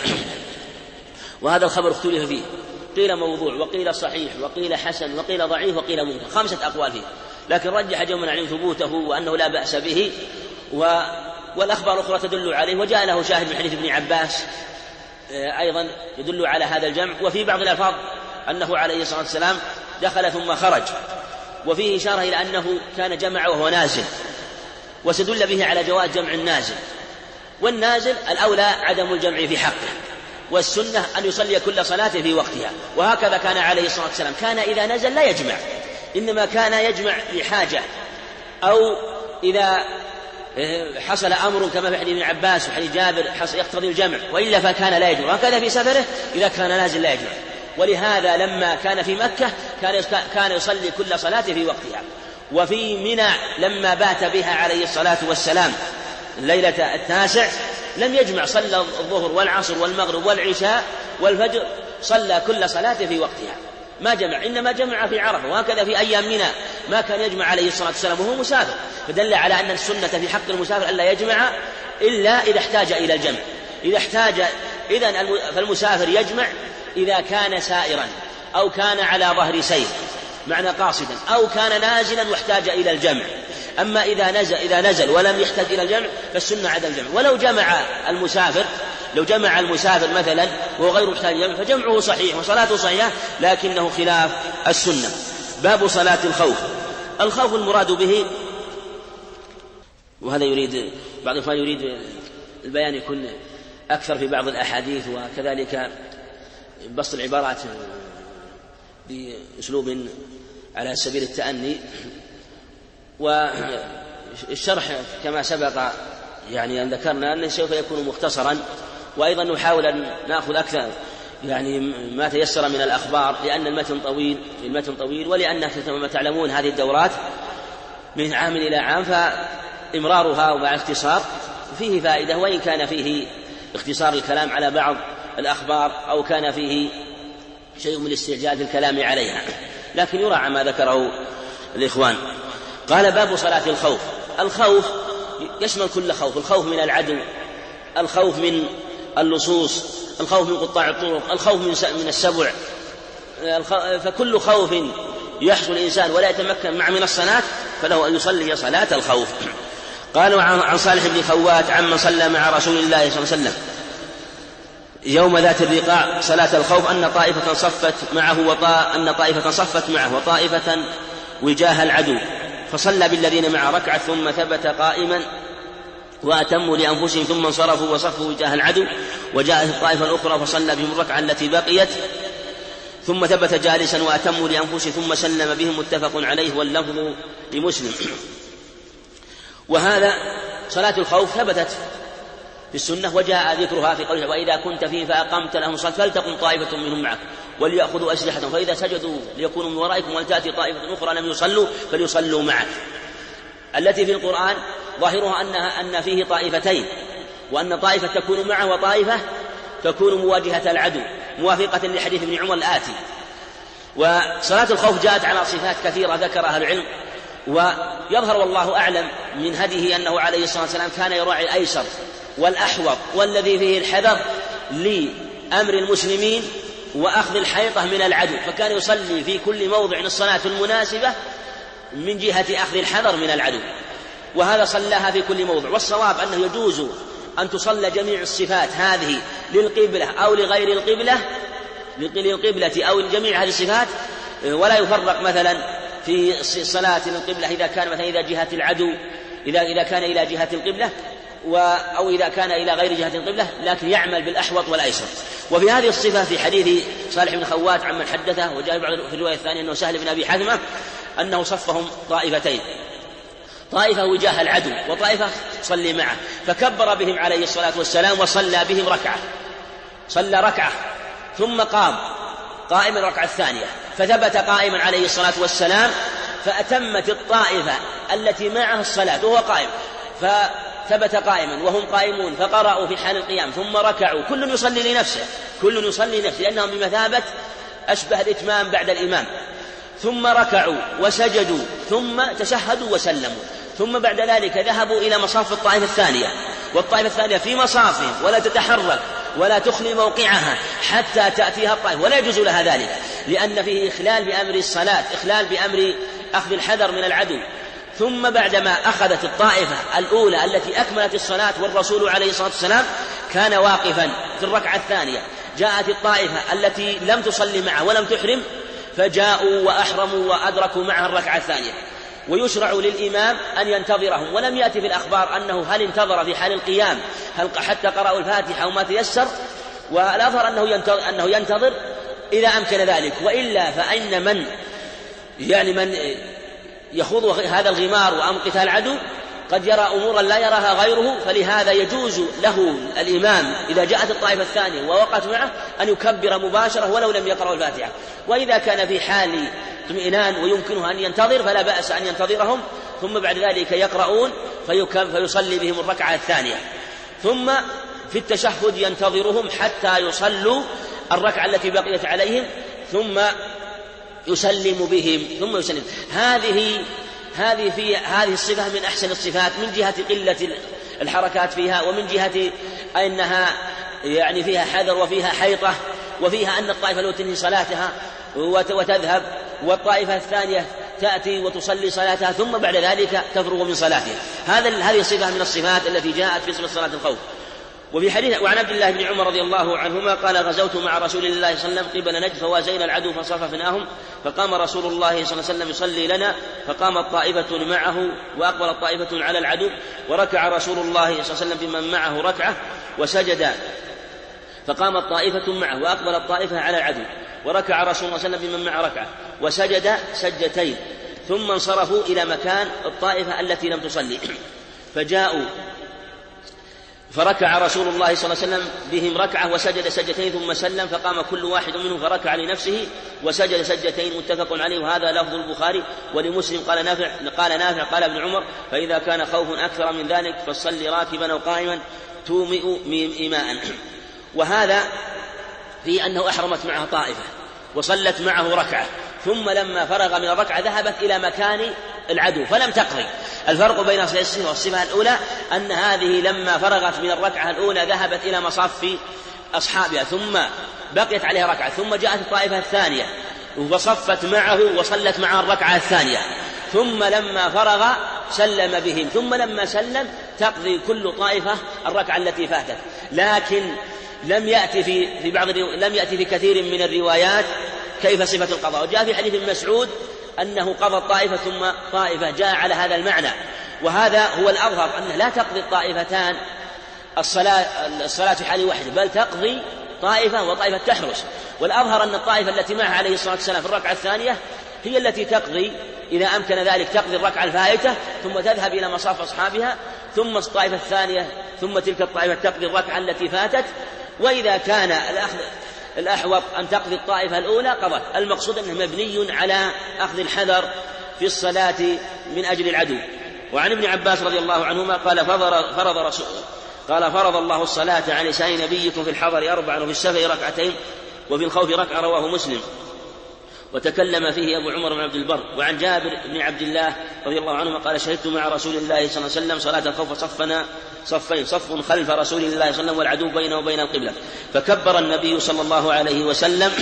وهذا الخبر اختلف فيه، قيل موضوع وقيل صحيح وقيل حسن وقيل ضعيف وقيل منكر، 5 أقوال فيه، لكن رجح جمع العلم ثبوته وأنه لا بأس به. والأخبار الأخرى تدل عليه. وجاء له شاهد من حديث ابن عباس أيضا يدل على هذا الجمع. وفي بعض الألفاظ أنه عليه الصلاة والسلام دخل ثم خرج، وفيه إشارة إلى أنه كان جمع وهو نازل، وسدل به على جواز جمع النازل. والنازل الأولى عدم الجمع في حقه، والسنة أن يصلي كل صلاة في وقتها. وهكذا كان عليه الصلاة والسلام، كان إذا نزل لا يجمع، إنما كان يجمع لحاجة أو إذا حصل أمر كما في حديث ابن عباس وحديث جابر يقتضي الجمع، وإلا فكان لا يجمع. وهكذا في سفره إذا كان نازل لا يجمع. ولهذا لما كان في مكة كان يصلي كل صلاة في وقتها. وفي منى لما بات بها عليه الصلاة والسلام ليلة 9 لم يجمع، صلى الظهر والعصر والمغرب والعشاء والفجر، صلى كل صلاة في وقتها، ما جمع، إنما جمع في عرفة. وهكذا في أيام منى ما كان يجمع عليه الصلاة والسلام وهو مسافر، فدل على أن السنة في حق المسافر ألا يجمع إلا إذا احتاج إلى الجمع. إذا احتاج فالمسافر يجمع إذا كان سائرا أو كان على ظهر سير معنى قاصدا، أو كان نازلا واحتاج إلى الجمع. أما إذا نزل ولم يحتاج إلى الجمع فالسنة عدم الجمع. ولو جمع المسافر مثلا وهو غير محتاج الجمع فجمعه صحيح وصلاته صحيحة، لكنه خلاف السنة. باب صلاة الخوف المراد به، وهذا يريد بعض الإخوان يريد البيان يكون أكثر في بعض الأحاديث، وكذلك بسط العبارات بأسلوب على سبيل التأني. والشرح كما سبق يعني أن ذكرنا أنه سوف يكون مختصرا، وأيضا نحاول أن نأخذ أكثر
يعني ما تيسر من الأخبار، لأن المتن طويل، ولأن كما تعلمون هذه الدورات من عام إلى عام، فإمرارها ومع اختصار فيه فائدة، وإن كان فيه اختصار الكلام على بعض الأخبار أو كان فيه شيء من الاستعجال في الكلام عليها، لكن يراعى ما ذكره الإخوان. قال: باب صلاة الخوف. الخوف يشمل كل خوف: الخوف من العدو، الخوف من اللصوص، الخوف من قطاع الطرق، الخوف من السبع، فكل خوف يحصل الإنسان ولا يتمكن مع من الصلاة فله أن يصلي صلاة الخوف. قالوا عن صالح بن خوات عمن صلى مع رسول الله صلى الله عليه وسلم يوم ذات الرقاع صلاة الخوف أن طائفة صفت معه وطائفة وجاه العدو، فصلى بالذين معه ركعة ثم ثبت قائما وأتموا لأنفسهم ثم انصرفوا وصفوا وجاه العدو، وجاءت الطائفة الأخرى فصلى بهم الركعة التي بقيت ثم ثبت جالسا وأتموا لأنفسهم ثم سلم بهم، متفق عليه واللفظ لمسلم. وهذا صلاة الخوف ثبتت في السنة وجاء ذكرها في قوله: وإذا كنت فيه فأقمت لهم الصلاة فلتقم طائفة منهم معك وليأخذوا أسلحتهم فإذا سجدوا ليكونوا من ورائكم ولتأتي طائفة أخرى لم يصلوا فليصلوا معك. التي في القرآن ظاهرها أن فيه طائفتين، وأن طائفة تكون معه وطائفة تكون مواجهة العدو، موافقة لحديث ابن عمر الآتي. وصلاة الخوف جاءت على صفات كثيرة ذكرها العلم، ويظهر والله أعلم من هديه أنه عليه الصلاة والسلام كان يراعي الأيسر والأحوط والذي فيه الحذر لأمر المسلمين وأخذ الحيطة من العدو، فكان يصلي في كل موضع الصلاة المناسبة من جهة أخذ الحذر من العدو، وهذا صلاها في كل موضع. والصواب أنه يجوز أن تصلى جميع الصفات هذه للقبلة أو لغير القبلة، للقبلة أو لجميع هذه الصفات، ولا يفرق مثلا في الصلاة للقبلة إذا كان مثلا إذا جهة العدو إذا كان إلى جهة القبلة أو إذا كان إلى غير جهة القبلة، لكن يعمل بالأحوط والأيسر. وفي هذه الصفة في حديث صالح بن خوات عمن حدثه، وجاء في الرواية الثانية أنه سهل بن أبي حثمة أنه صفهم طائفتين: طائفة وجاه العدو وطائفة صلي معه، فكبر بهم عليه الصلاة والسلام وصلى بهم ركعة، صلى ركعة ثم قام قائما الركعة الثانية، فثبت قائما عليه الصلاة والسلام، فأتمت الطائفة التي معه الصلاة وهو قائم، فثبت قائما وهم قائمون فقرأوا في حال القيام ثم ركعوا، كل يصلي لنفسه لأنهم بمثابة أشبه الإتمام بعد الإمام، ثم ركعوا وسجدوا ثم تشهدوا وسلموا، ثم بعد ذلك ذهبوا إلى مصاف الطائفة الثانية، والطائفة الثانية في مصافهم ولا تتحرك ولا تخلي موقعها حتى تأتيها الطائفة، ولا يجوز لها ذلك لأن فيه إخلال بأمر الصلاة، إخلال بأمر أخذ الحذر من العدو. ثم بعدما أخذت الطائفة الأولى التي أكملت الصلاة والرسول عليه الصلاة والسلام كان واقفا في الركعة الثانية، جاءت الطائفة التي لم تصلي معه ولم تحرم فجاءوا وأحرموا وأدركوا معها الركعة الثانية، ويشرع للإمام أن ينتظرهم، ولم يأتي في الأخبار أنه هل انتظر في حال القيام حتى قرأوا الفاتحة وما تيسر، والأظهر أنه ينتظر إذا أمكن ذلك، وإلا فإن من يخوض هذا الغمار وأمر قتال العدو قد يرى أمورا لا يراها غيره، فلهذا يجوز له الإمام إذا جاءت الطائفة الثانية ووقت معه أن يكبر مباشرة ولو لم يقرأ الفاتحة، وإذا كان في حال اطمئنان ويمكنه أن ينتظر فلا بأس أن ينتظرهم، ثم بعد ذلك يقرؤون فيصلي بهم الركعة الثانية، ثم في التشهد ينتظرهم حتى يصلوا الركعة التي بقيت عليهم ثم يسلم بهم ثم يسلم. هذه الصفة من أحسن الصفات من جهة قلة الحركات فيها، ومن جهة أنها فيها حذر وفيها حيطة، وفيها أن الطائفة لو تنهي صلاتها وتذهب والطائفة الثانية تأتي وتصلي صلاتها ثم بعد ذلك تفرغ من صلاتها. هذه صفة من الصفات التي جاءت في صلاة الخوف. وفي حديث وعن عبد الله بن عمر رضي الله عنهما قال: غزوت مع رسول الله صلى الله عليه وسلم قبل نجد فوازينا العدو فصففناهم، فقام رسول الله صلى الله عليه وسلم يصلي لنا، فقامت طائفة معه وأقبلت طائفة على العدو، وركع رسول الله صلى الله عليه وسلم بمن معه ركعة وسجد، فقامت طائفة معه وأقبلت طائفة على العدو، وركع رسول الله صلى الله عليه وسلم بمن معه ركعة وسجد سجدتين، ثم انصرفوا إلى مكان الطائفة التي لم تصلي، فجاءوا فركع رسول الله صلى الله عليه وسلم بهم ركعة وسجد سجدتين ثم سلم، فقام كل واحد منهم فركع لنفسه وسجد سجدتين، متفق عليه. وهذا لفظ البخاري. ولمسلم قال نافع قال ابن عمر: فإذا كان خوف أكثر من ذلك فصل راكبا أو قائما تومئ إيماء. وهذا في أنه أحرمت معه طائفة وصلت معه ركعة، ثم لما فرغ من الركعة ذهبت إلى مكان العدو فلم تقضي. الفرق بين الصفة والصفة الأولى أن هذه لما فرغت من الركعة الأولى ذهبت إلى مصف أصحابها ثم بقيت عليها ركعة، ثم جاءت الطائفة الثانية وصفت معه وصلت معها الركعة الثانية، ثم لما فرغ سلم بهم، ثم لما سلم تقضي كل طائفة الركعة التي فاتت. لكن لم يأتي في كثير من الروايات كيف صفة القضاء. وجاء في حديث ابن مسعود أنه قضى الطائفة ثم طائفة، جاء على هذا المعنى. وهذا هو الأظهر، أنه لا تقضي الطائفتان الصلاة في حال واحدة، بل تقضي طائفة وطائفة تحرس. والأظهر أن الطائفة التي معها عليه الصلاة والسلام في الركعة الثانية هي التي تقضي إذا أمكن ذلك، تقضي الركعة الفائتة ثم تذهب إلى مصاف أصحابها، ثم الطائفة الثانية ثم تلك الطائفة تقضي الركعة التي فاتت. وإذا كان الأحوط أن تقضي الطائفة الأولى قضت. المقصود أنه مبني على أخذ الحذر في الصلاة من أجل العدو. وعن ابن عباس رضي الله عنهما قال فرض الله الصلاة عن نساء نبيكم في الحضر 4 وفي السفر ركعتين وفي الخوف ركعة، رواه مسلم. وتكلم فيه أبو عمر بن عبد البر. وعن جابر بن عبد الله رضي الله عنهما قال: شهدت مع رسول الله صلى الله عليه وسلم صلاة الخوف صفنا صفين، صف خلف رسول الله صلى الله عليه وسلم والعدو بينه وبين القبلة، فكبر النبي صلى الله عليه وسلم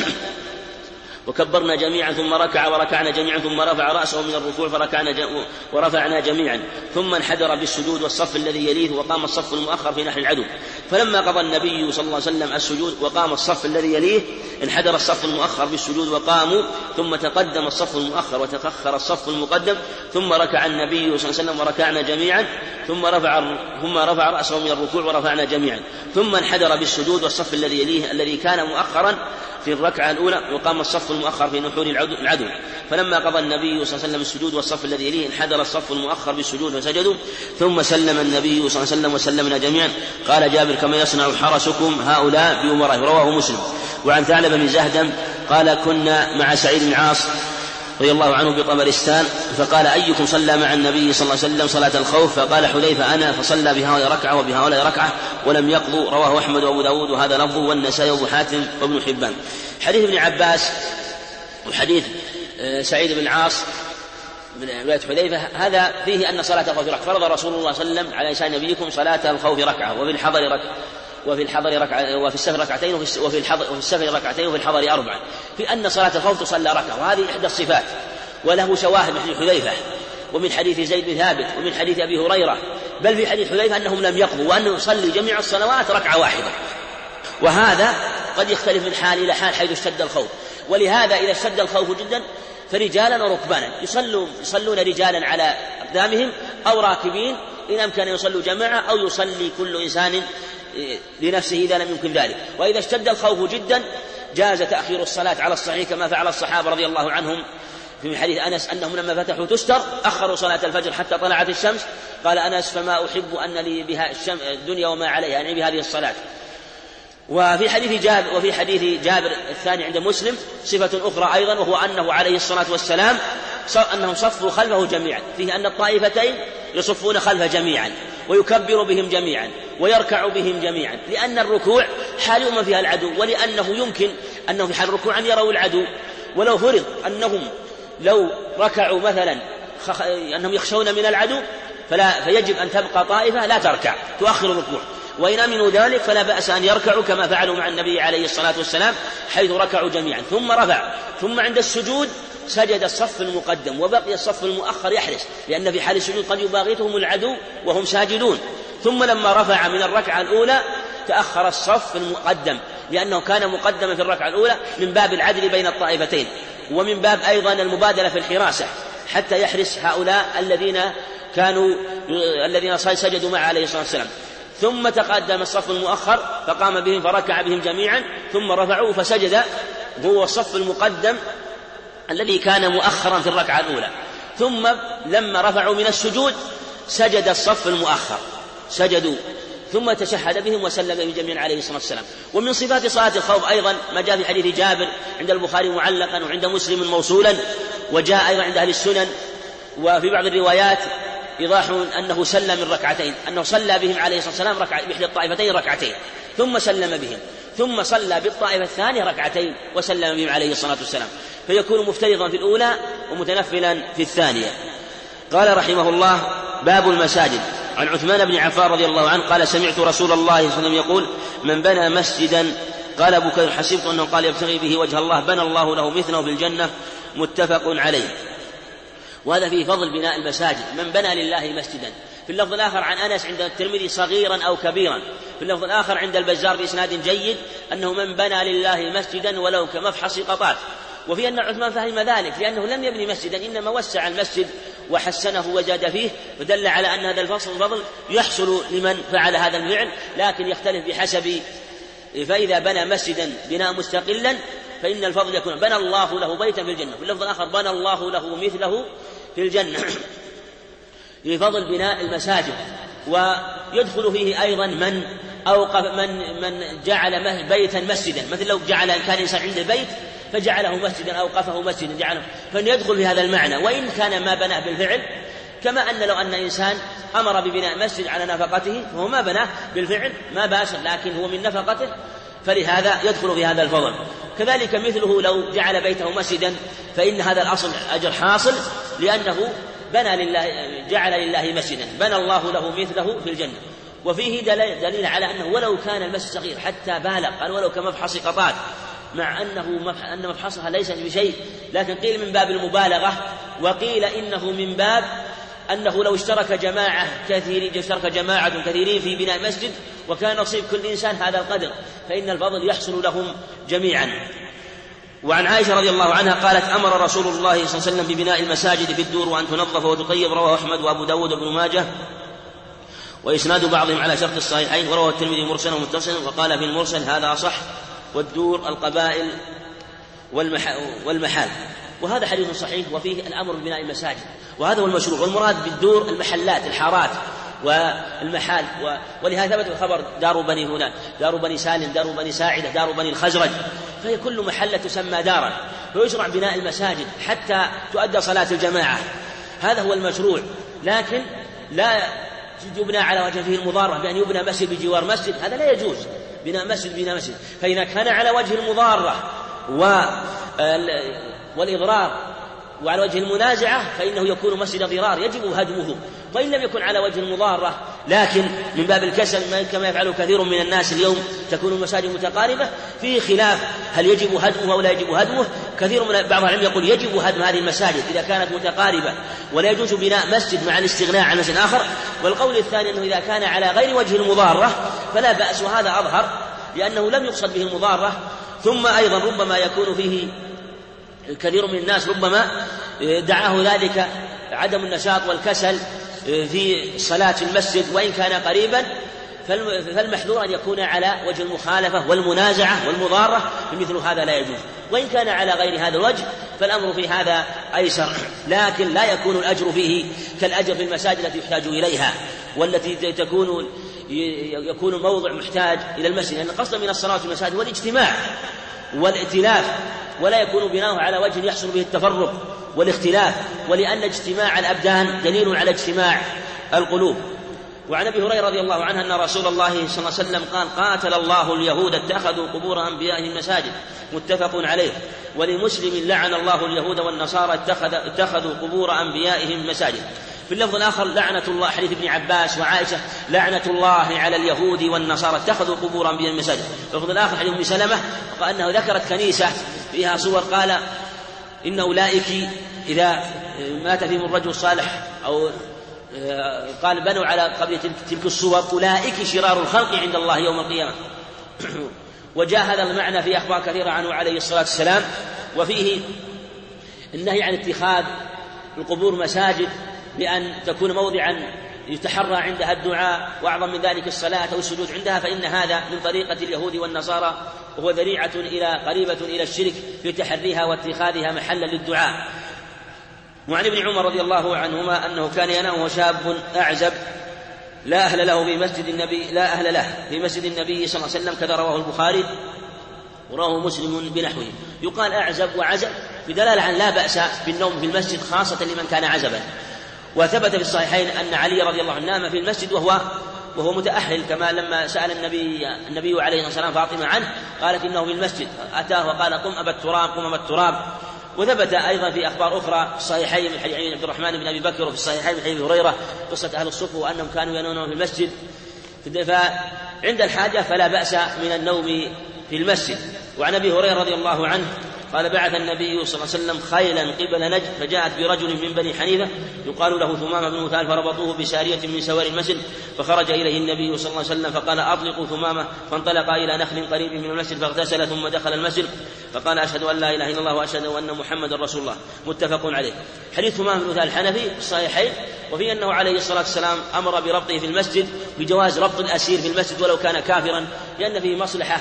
وكبرنا جميعا، ثم ركع وركعنا جميعا، ثم رفع رأسه من الركوع ورفعنا جميعا، ثم انحدر بالسجود والصف الذي يليه، وقام الصف المؤخر في نحو العدو. فلما قضى النبي صلى الله عليه وسلم السجود وقام الصف الذي يليه انحدر الصف المؤخر بالسجود وقاموا، ثم تقدم الصف المؤخر وتأخر الصف المقدم، ثم ركع النبي صلى الله عليه وسلم وركعنا جميعا، ثم رفع رأسه من الركوع ورفعنا جميعا، ثم انحدر بالسجود والصف الذي يليه الذي كان مؤخرا في الركعة الأولى، وقام الصف المؤخر في نحور العدو. فلما قضى النبي صلى الله عليه وسلم السجود والصف الذي يليه انحدر الصف المؤخر بالسجود فسجدوا، ثم سلم النبي صلى الله عليه وسلم وسلمنا جميعا. قال جابر: كما يصنع حرسكم هؤلاء بأمرائهم، رواه مسلم. وعن ثعلب بن زهدم قال: كنا مع سعيد بن عاص رضي الله عنه بطبرستان، فقال: أيكم صلى مع النبي صلى الله عليه وسلم صلاة الخوف؟ فقال حذيفة: أنا، فصلى بهؤلاء ركعة وبهؤلاء ركعة ولم يقضوا. رواه أحمد وأبو داود وهذا لفظه، والنسائي وأبو حاتم وابن حبان. حديث ابن عباس وحديث سعيد بن عاص من رواية حذيفة هذا فيه أن صلاة الخوف ركعة. فرض رسول الله صلى الله عليه وسلم على لسان نبيكم صلاة الخوف ركعة، وفي الحضر ركعة، وفي السفر ركعتين، وفي السفر ركعتين، وفي الحضر 4. في أن صلاة الخوف تصلى ركعة، وهذه إحدى الصفات. وله شواهد من حديث حذيفة ومن حديث زيد بن ثابت ومن حديث أبي هريرة، بل في حديث حذيفة أنهم لم يقضوا، وأنه يصلي جميع الصلوات ركعة واحدة. وهذا قد يختلف من حال إلى حال حيث اشتد الخوف. ولهذا إذا اشتد الخوف جدا فرجالا وركبانا يصلون رجالا على أقدامهم أو راكبين، إن أمكن أن يصلوا جماعة أو يصلي كل إنسان لنفسه إذا لم يمكن ذلك. وإذا اشتد الخوف جدا جاز تأخير الصلاة على الصحيح، كما فعل الصحابة رضي الله عنهم في حديث أنس أنهم لما فتحوا تستر أخروا صلاة الفجر حتى طلعت الشمس. قال أنس: فما أحب أن لي بها الدنيا وما عليها، يعني بهذه الصلاة. وفي حديث جابر الثاني عند مسلم صفة أخرى أيضا، وهو أنه عليه الصلاة والسلام أنهم صفوا خلفه جميعا، فيه أن الطائفتين يصفون خلفه جميعا ويكبر بهم جميعا ويركع بهم جميعا، لأن الركوع حال يؤمن فيها العدو، ولأنه يمكن أنهم في حال الركوع أن يروا العدو. ولو فرض أنهم لو ركعوا مثلا أنهم يخشون من العدو فيجب أن تبقى طائفة لا تركع تؤخر الركوع، وإن أمنوا ذلك فلا بأس أن يركعوا كما فعلوا مع النبي عليه الصلاة والسلام حيث ركعوا جميعا ثم رفع، ثم عند السجود سجد الصف المقدم وبقي الصف المؤخر يحرس، لأن في حال السجود قد يباغتهم العدو وهم ساجدون. ثم لما رفع من الركعة الأولى تأخر الصف المقدم، لأنه كان مقدما في الركعة الأولى من باب العدل بين الطائفتين، ومن باب أيضا المبادلة في الحراسة حتى يحرس هؤلاء الذين سجدوا معه عليه الصلاة والسلام. ثم تقدم الصف المؤخر فقام بهم فركع بهم جميعا، ثم رفعوا فسجد هو الصف المقدم الذي كان مؤخرا في الركعة الأولى. ثم لما رفعوا من السجود سجد الصف المؤخر، سجدوا
ثم تشهد بهم وسلم بهم جميعا عليه الصلاة والسلام. ومن صفات صلاة الخوف أيضا ما جاء في حديث جابر عند البخاري معلقا وعند مسلم موصولا، وجاء أيضا عند أهل السنن وفي بعض الروايات إيضاح أنه سلم من ركعتين، أنه صلى بهم عليه الصلاة والسلام بإحدى الطائفتين ركعتين ثم سلم بهم، ثم صلى بالطائفة الثانية ركعتين وسلم بهم عليه الصلاة والسلام، فيكون مفترضا في الأولى ومتنفلا في الثانية. قال رحمه الله: باب المساجد. عن عثمان بن عفان رضي الله عنه قال: سمعت رسول الله صلى الله عليه وسلم يقول: من بنى مسجدا، قال أبو بكر: حسبت أنه قال يبتغي به وجه الله بنى الله له مثله في الجنة، متفق عليه. وهذا فيه فضل بناء المساجد، من بنى لله مسجدا. في اللفظ الآخر عن أنس عند الترمذي: صغيرا أو كبيرا. في اللفظ الآخر عند البزار بإسناد جيد أنه من بنى لله مسجدا ولو كمفحص قطات. وفي أن عثمان فهم ذلك لأنه لم يبني مسجدا، إنما وسع المسجد وحسنه وزاد فيه، فدل على أن هذا الفضل يحصل لمن فعل هذا الفعل، لكن يختلف بحسب. فإذا بنى مسجدا بناء مستقلا فإن الفضل يكون بنى الله له بيتا في الجنة. في اللفظ الآخر: بنى الله له مثله في الجنة. لفضل بناء المساجد. ويدخل فيه أيضا من أوقف من جعل بيتا مسجدا، مثل لو كان إنسان عنده بيت فجعله مسجدا أوقفه مسجدا جعله، فيدخل في هذا المعنى، وإن كان ما بناه بالفعل، كما أن لو أن إنسان أمر ببناء مسجد على نفقته فهو ما بناه بالفعل ما باشر، لكن هو من نفقته، فلهذا يدخل في هذا الفضل. كذلك مثله لو جعل بيته مسجدا فإن هذا الأصل أجر حاصل، لأنه جعل لله مسجدا بنى الله له مثله في الجنة. وفيه دليل على أنه ولو كان المسجد صغير حتى بالغ، قال ولو كمفحص قطات، مع أن مفحصها ليس بشيء، لكن قيل من باب المبالغة، وقيل إنه من باب أنه لو اشترك جماعة كثيرين في بناء مسجد وكان نصيب كل إنسان هذا القدر فإن الفضل يحصل لهم جميعا. وعن عائشة رضي الله عنها قالت: أمر رسول الله صلى الله عليه وسلم ببناء المساجد في الدور وأن تنظف وتطيب. رواه أحمد وأبو داود وابن ماجه، وإسناد بعضهم على شرط الصحيحين، ورواه الترمذي مرسلا ومتصلا، وقال في المرسل هذا أصح. والدور القبائل والمحال. وهذا حديث صحيح وفيه الأمر ببناء المساجد، وهذا هو المشروع. والمراد بالدور المحلات، الحارات والمحال. ولهذا ثبت الخبر: دار بني هلال، دار بني سالم، دار بني ساعدة، دار بني الخزرج، فهي كل محلة تسمى دارا. فيشرع بناء المساجد حتى تؤدى صلاة الجماعة، هذا هو المشروع. لكن لا يبنى على وجه فيه المضارة بأن يبنى مسجد بجوار مسجد، هذا لا يجوز. بناء مسجد. فإذا كان على وجه المضارة والإضرار وعلى وجه المنازعة فإنه يكون مسجد ضرار يجب هدمه. وإن لم يكن على وجه المضارة لكن من باب الكسل كما يفعله كثير من الناس اليوم، تكون المساجد متقاربة، فيه خلاف هل يجب هدمه أو لا يجب هدمه. كثير من بعض العلم يقول يجب هدم هذه المساجد إذا كانت متقاربة، ولا يجوز بناء مسجد مع الاستغناء عن مسجد آخر. والقول الثاني أنه إذا كان على غير وجه المضارة فلا بأس، وهذا أظهر لأنه لم يقصد به المضارة. ثم أيضا ربما يكون فيه كثير من الناس ربما دعاه ذلك عدم النشاط والكسل في صلاة المسجد، وإن كان قريبا فالمحذور أن يكون على وجه المخالفة والمنازعة والمضارة، فمثل هذا لا يجوز. وإن كان على غير هذا الوجه فالأمر في هذا أيسر، لكن لا يكون الأجر فيه كالأجر في المساجد التي يحتاج إليها والتي يكون موضع محتاج إلى المسجد، لأن القصد من الصلاة في المساجد هو الاجتماع والائتلاف، ولا يكون بناؤه على وجه يحصل به التفرق والاختلاف، ولأن اجتماع الأبدان دليل على اجتماع القلوب. وعن أبي هريرة رضي الله عنه أن رسول الله صلى الله عليه وسلم قال: قاتل الله اليهود اتخذوا قبور أنبيائهم مساجد، متفق عليه. ولمسلم: لعن الله اليهود والنصارى اتخذوا قبور أنبيائهم مساجد. في اللفظ الآخر: لعنة الله، حديث ابن عباس وعائشة: لعنة الله على اليهود والنصارى اتخذوا قبور أنبيائهم مساجد. في اللفظ الآخر حديث ابن سلمة أنه ذكرت كنيسة فيها صور، قال: إن أولئك إذا مات فيهم الرجل الصالح أو قال بنوا على قبل تلك الصور أولئك شرار الخلق عند الله يوم القيامة. وجاء هذا المعنى في أخبار كثيرة عنه عليه الصلاة والسلام، وفيه النهي عن اتخاذ القبور مساجد بأن تكون موضعا يتحرى عندها الدعاء، وأعظم من ذلك الصلاة أو السجود عندها، فإن هذا من طريقة اليهود والنصارى، وهو ذريعة قريبة إلى الشرك في تحريها واتخاذها محلا للدعاء. وعن ابن عمر رضي الله عنهما أنه كان ينام وشاب أعزب
لا أهل له في مسجد النبي صلى الله عليه وسلم، كذا رواه البخاري ورواه مسلم بنحوه. يقال أعزب وعزب بدلالة عن لا بأس بالنوم في المسجد خاصة لمن كان عزبا. وثبت في الصحيحين أن علي رضي الله عنه نام في المسجد وهو متأهل، كما لما سأل النبي عليه الصلاة والسلام فاطمة عنه قالت إنه في المسجد، أتاه وقال قم أبا التراب. وثبت أيضا في أخبار أخرى في الصحيحين من حديث عبد الرحمن بن أبي بكر، وفي الصحيحين من حديث هريرة قصة أهل الصفة وأنهم كانوا ينامون في المسجد، فعند الحاجة فلا بأس من النوم في المسجد. وعن أبي هريرة رضي الله عنه قال بعث النبي صلى الله عليه وسلم خيلا قبل نجد، فجاءت برجل من بني حنيفة يقال له ثمامة بن مثال، فربطوه بسارية من سوار المسجد، فخرج إليه النبي صلى الله عليه وسلم فقال أطلقوا ثمامة، فانطلق إلى نخل قريب من المسجد فاغتسل ثم دخل المسجد فقال أشهد أن لا إله إلا الله وأشهد أن محمد رسول الله، متفق عليه. حديث ثمامة بن مثال الحنفي في الصحيحين، وفي أنه عليه الصلاة والسلام أمر بربطه في المسجد، بجواز ربط الأسير في المسجد ولو كان كافرا، لأن فيه مصلحة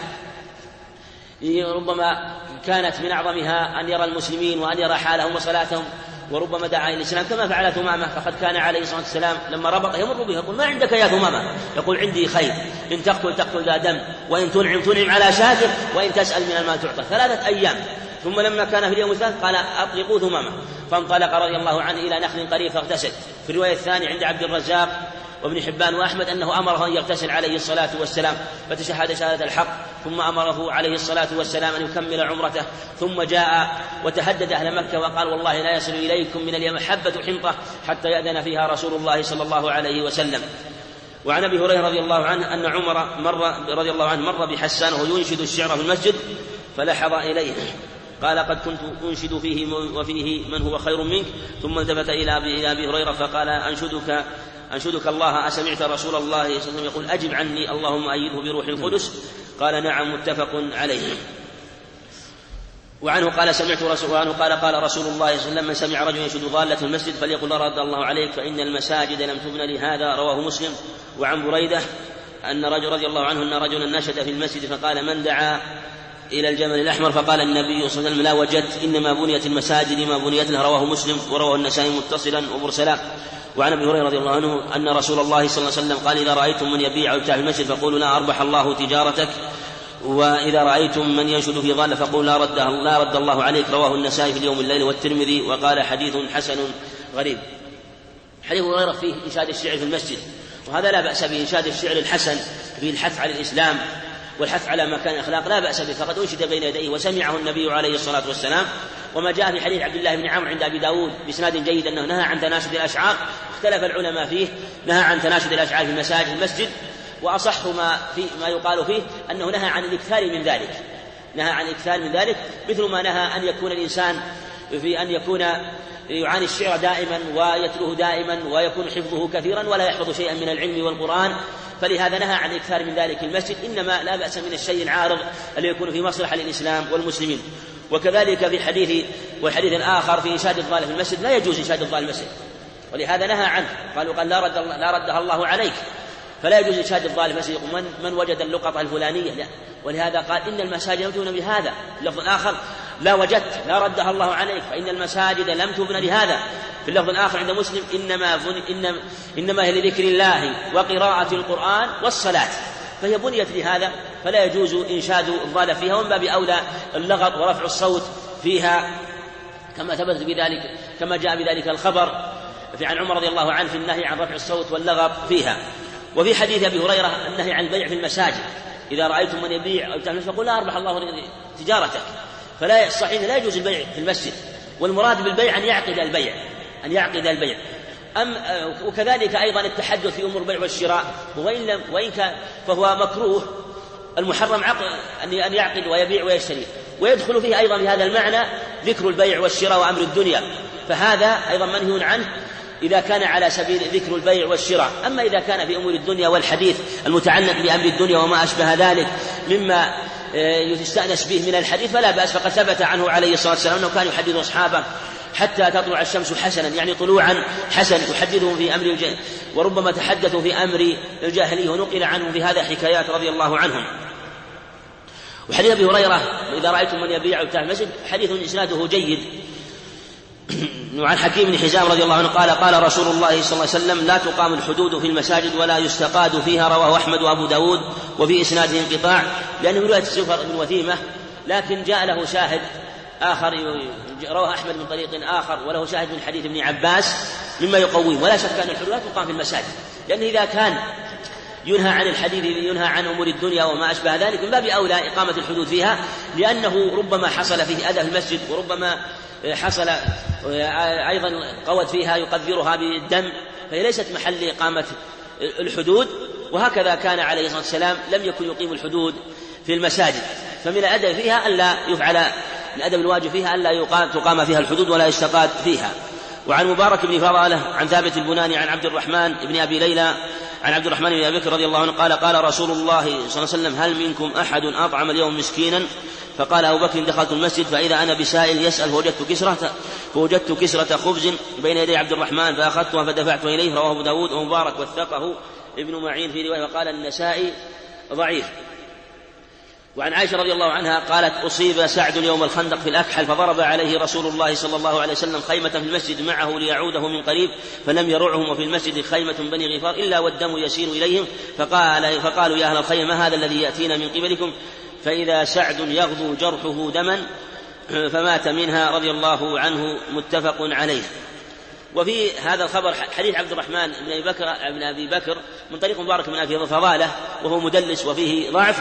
ربما كانت من أعظمها أن يرى المسلمين وأن يرى حالهم وصلاتهم، وربما دعا إلى الإسلام كما فعل ثمامة. فقد كان عليه الصلاة والسلام لما ربط يمر به يقول ما عندك يا ثمامة؟ يقول عندي خير، إن تقتل ذا دم، وإن تنعم على شاكر، وإن تسأل من المال تعطى. 3 أيام. ثم لما كان في اليوم الثالث قال أطلقوا ثمامة، فانطلق رضي الله عنه إلى نخل قريب فاغتسل. في الرواية الثانية عند عبد الرزاق وابن حبان وأحمد أنه أمره أن يغتسل عليه الصلاة والسلام، فتشهد شهادة الحق، ثم أمره عليه الصلاة والسلام أن يكمل عمرته، ثم جاء وتهدد أهل مكة وقال والله لا يصل إليكم من اليوم حبة حنطة حتى يأذن فيها رسول الله صلى الله عليه وسلم. وعن أبي هريرة رضي الله عنه أن عمر رضي الله عنه مر بحسان وهو ينشد الشعر في المسجد فلحظ إليه، قال قد كنت أنشد فيه وفيه من هو خير منك، ثم التفت إلى أبي هريرة فقال أنشدك الله، أسمعت رسول الله صلى الله عليه وسلم يقول أجب عني اللهم أيده بروح القدس؟ قال نعم، متفق عليه. وعنه قال قال رسول الله صلى الله عليه وسلم من سمع رجل ينشد ضالة في المسجد فليقل رد الله عليك فإن المساجد لم تبن لهذا، رواه مسلم. وعن بريدة أن رجل رضي الله عنه أن رجلا نشد في المسجد فقال من دعا إلى الجمل الأحمر؟ فقال النبي صلى الله عليه وسلم لا وجدت، إنما بنيت المساجد ما بنيت له، رواه مسلم ورواه النسائي متصلا ومرسلا. وعن أبي هريرة رضي الله عنه أن رسول الله صلى الله عليه وسلم قال إذا رأيتم من يبيع أو يبتاع في المسجد فقولوا لا أربح الله تجارتك، وإذا رأيتم من ينشد في ضالة فقولوا لا رد الله عليك، رواه النسائي في اليوم الليل والترمذي وقال حديث حسن غريب. حديث هريرة فيه إنشاد الشعر في المسجد، وهذا لا بأس به، إنشاد الشعر الحسن في الحث على الإسلام والحث على مكان الأخلاق لا بأس به، فقد أنشد بين يديه وسمعه النبي عليه الصلاة والسلام. وما جاء في حديث عبد الله بن عمرو عند أبي داود بإسناد جيد أنه نهى عن تناشد الأشعار، اختلف العلماء فيه، نهى عن تناشد الأشعار في مساجد المسجد، وأصح ما يقال فيه أنه نهى عن الإكثار من ذلك، مثل ما نهى أن يكون الإنسان في أن يكون يعاني الشعر دائما ويتلوه دائما ويكون حفظه كثيرا ولا يحفظ شيئا من العلم والقرآن، فلهذا نهى عن الإكثار من ذلك المسجد، إنما لا بأس من الشيء العارض الذي يكون في مصلحة للإسلام والمسلمين. وكذلك في حديث آخر في إنشاد الضالة في المسجد لا يجوز إنشاد الضالة في المسجد، ولهذا نهى عنه، قال لا ردها الله عليك، فلا يجوز إنشاد الضالة في المسجد من وجد اللقطة الفلانية، لا. ولهذا قال إن المساجد لم تبن بهذا، في اللفظ الآخر لا وجدت لا ردها الله عليك فإن المساجد لم تبن لهذا، في اللفظ الآخر عند مسلم إنما هي لذكر الله وقراءة القرآن والصلاة، فهي بنيت لهذا، فلا يجوز إنشاد الضالة فيها، ومن باب أولى اللغط ورفع الصوت فيها كما ثبت بذلك، كما جاء بذلك الخبر عن عمر رضي الله عنه في النهي عن رفع الصوت واللغط فيها. وفي حديث أبي هريرة النهي عن البيع في المساجد، إذا رأيتم من يبيع أو يبتاع فقل لا أربح الله تجارتك، فلا الصحيح لا يجوز البيع في المسجد، والمراد بالبيع أن يعقد البيع. وكذلك أيضا التحدث في أمور البيع والشراء، وإن كان فهو مكروه، المحرم أن يعقد ويبيع ويشتري، ويدخل فيه أيضا في هذا المعنى ذكر البيع والشراء وأمر الدنيا، فهذا أيضا منهي عنه إذا كان على سبيل ذكر البيع والشراء. أما إذا كان في أمور الدنيا والحديث المتعلق بأمر الدنيا وما أشبه ذلك مما يستأنس به من الحديث فلا بأس، فقد ثبت عنه عليه الصلاة والسلام أنه كان يحدث أصحابه حتى تطلع الشمس حسنا، يعني طلوعا حسن، يحدثهم في أمر الجاهلية، وربما تحدثوا في أمر الجاهلية، ونقل عنهم في هذا حكايات رضي الله عنهم. وحديث أبي هريرة إذا رأيتم من يبيع أو يبتاع المسجد حديث إسناده جيد، وعن حكيم بن حزام رضي الله عنه قال قال رسول الله صلى الله عليه وسلم لا تقام الحدود في المساجد ولا يستقاد فيها. رواه أحمد وأبو داود وفي إسناده انقطاع لأنه رواية زفر بن وثيمة، لكن جاء له شاهد آخر رواه أحمد من طريق آخر وله شاهد من حديث ابن عباس مما يقويه. ولا شك أن الحدود لا تقام في المساجد، لأن إذا كان ينهى عن الحديث ينهى عن أمور الدنيا وما أشبه ذلك من باب أولى إقامة الحدود فيها، لأنه ربما حصل فيه أذى في المسجد، وربما حصل أيضا قوت فيها يقذرها بالدم، فهي ليست محل إقامة الحدود. وهكذا كان عليه الصلاة والسلام لم يكن يقيم الحدود في المساجد، فمن الأدب فيها ألا يفعل، من أدب الواجب فيها ألا تقام فيها الحدود ولا يستقاد فيها. وعن مبارك بن فضالة عن ثابت البناني عن عبد الرحمن بن أبي ليلى عن عبد الرحمن بن أبي بكر رضي الله عنه قال قال رسول الله صلى الله عليه وسلم هل منكم أحد أطعم اليوم مسكينا؟ فقال أبو بكر دخلت المسجد فإذا أنا بسائل يسأل فوجدت كسرة خبز بين يدي عبد الرحمن فأخذتها فدفعتها إليه. رواه أبو داود ومبارك وثقه ابن معين في رواية وقال النسائي ضعيف. وعن عائشة رضي الله عنها قالت أصيب سعد يوم الخندق في الأكحل فضرب عليه رسول الله صلى الله عليه وسلم خيمة في المسجد معه ليعوده من قريب فلم يرعهم، وفي المسجد خيمة بني غفار إلا والدم يسير إليهم فقالوا يا أهل الخيمة ما هذا الذي يأتينا من قبلكم؟ فإذا سعد يغدو جرحه دما فمات منها رضي الله عنه متفق عليه. وفي هذا الخبر حديث عبد الرحمن بن أبي بكر من طريق مبارك من أبي فضالة وهو مدلس وفيه ضعف،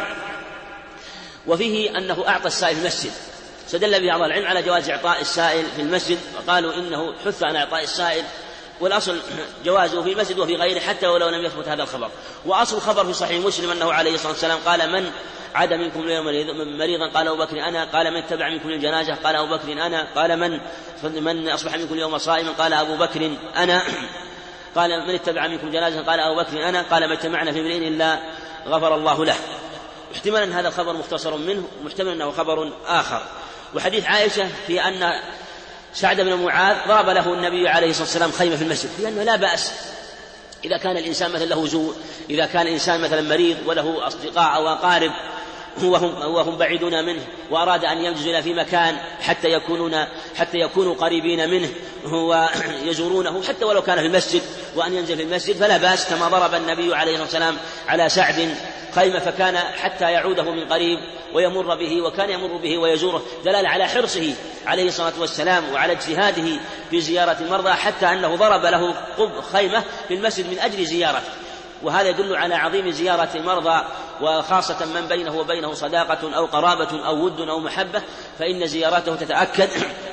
وفيه أنه أعطى السائل في المسجد، استدل به بعض العلم على جواز إعطاء السائل في المسجد، وقالوا إنه حث عن إعطاء السائل، والأصل جوازه في المسجد وفي غيره حتى ولو لم يثبت هذا الخبر. وأصل الخبر في صحيح مسلم أنه عليه الصلاة والسلام قال من عاد منكم اليوم مريضا؟ قال أبو بكر أنا. قال من اتبع منكم الجنازة؟ قال أبو بكر أنا. قال من أصبح منكم اليوم صائما؟ قال أبو بكر أنا. قال من اتبع منكم جنازة؟ قال أبو بكر أنا. قال ما اجتمعنا في امرئ إلا غفر الله له. احتمال أن هذا الخبر مختصر منه، ومحتمل أنه خبر آخر. وحديث عائشة في أن سعد بن معاذ ضرب له النبي عليه الصلاة والسلام خيمة في المسجد، لأنه لا بأس إذا كان الإنسان مثلا له زور، إذا كان الإنسان مثلا مريض وله أصدقاء أو أقارب وهم بعيدون منه وأراد أن ينزل في مكان حتى يكونوا قريبين منه ويزورونه حتى ولو كان في المسجد، وأن ينزل في المسجد فلا بأس، كما ضرب النبي عليه الصلاة والسلام على سعد خيمة فكان حتى يعوده من قريب ويمر به، وكان يمر به ويزوره، دلالة على حرصه عليه الصلاة والسلام وعلى اجتهاده في زيارة المرضى، حتى أنه ضرب له خيمة في المسجد من أجل زيارته. وهذا يدل على عظيم زيارة المرضى، وخاصة من بينه وبينه صداقة أو قرابة أو ود أو محبة، فإن زيارته تتأكد.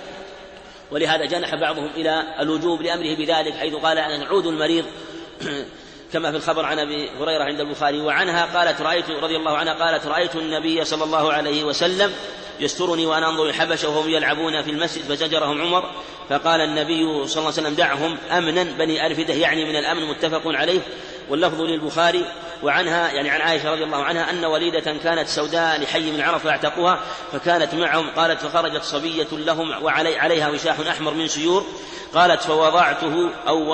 ولهذا جنح بعضهم إلى الوجوب لأمره بذلك، حيث قال أن نعود المريض كما في الخبر عن أبي هريرة عند البخاري. وعنها قالت رضي الله عنها قالت رأيت النبي صلى الله عليه وسلم يسترني وأنا أنظر الحبشة وهم يلعبون في المسجد فزجرهم عمر، فقال النبي صلى الله عليه وسلم دعهم أمنا بني ألفدة، يعني من الأمن، متفق عليه، واللفظ للبخاري. وعنها يعني عن عائشة رضي الله عنها أن وليدة كانت سوداء لحي من عرف فاعتقوها فكانت معهم، قالت فخرجت صبية لهم وعليها وشاح أحمر من سيور، قالت فوضعته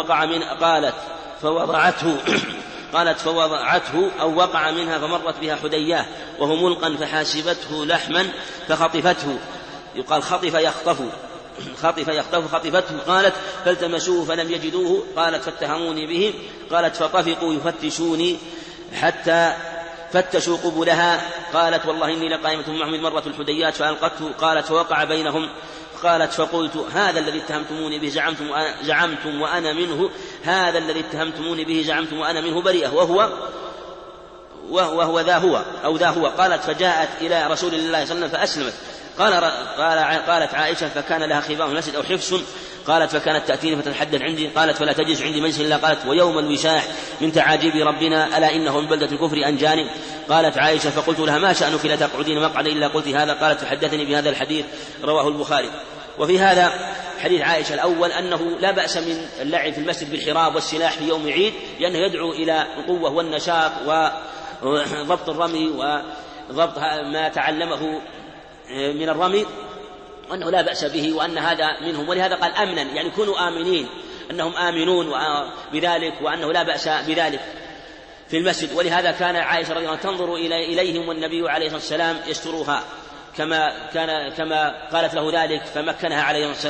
أو وقع منها فمرت بها حدياه وهو ملقا فحاسبته لحما فخطفته، يقال خطف يخطف خطفته، قالت فالتمسوه فلم يجدوه، قالت فاتهموني به، قالت فطفقوا يفتشوني حتى فتشوا قبلها، قالت والله إني لقائمة معهم مرة الحديات فألقته، قالت فوقع بينهم، قالت فقلت هذا الذي اتهمتموني به زعمتم وأنا منه، هذا الذي اتهمتموني به زعمتم وأنا منه بريئة وهو ذا هو. قالت فجاءت إلى رسول الله صلى الله عليه وسلم فأسلمت. قالت عائشة فكان لها خباء مسجد أو حفص، قالت فكانت تأتيني فتتحدث عندي، قالت فلا تجلس عندي مجلس إلا قالت ويوم الوشاح من تعاجيب ربنا ألا إنه من بلدة الكفر أنجاني. قالت عائشة فقلت لها ما شأنك لا تقعدين مقعد إلا قلت هذا، قالت فحدثني بهذا الحديث، رواه البخاري. وفي هذا حديث عائشة الأول أنه لا بأس من اللعب في المسجد بالحراب والسلاح في يوم عيد، لأنه يدعو إلى القوة والنشاط وضبط الرمي وضبط ما تعلمه من الرمي، وأنه لا بأس به، وأن هذا منهم، ولهذا قال أمنا، يعني كونوا آمنين، أنهم آمنون بذلك، وأنه لا بأس بذلك في المسجد. ولهذا كان عائشة رضي الله عنها تنظر إليهم والنبي عليه الصلاة والسلام يستروها كما قالت له ذلك فمكنها عليه الصلاة والسلام.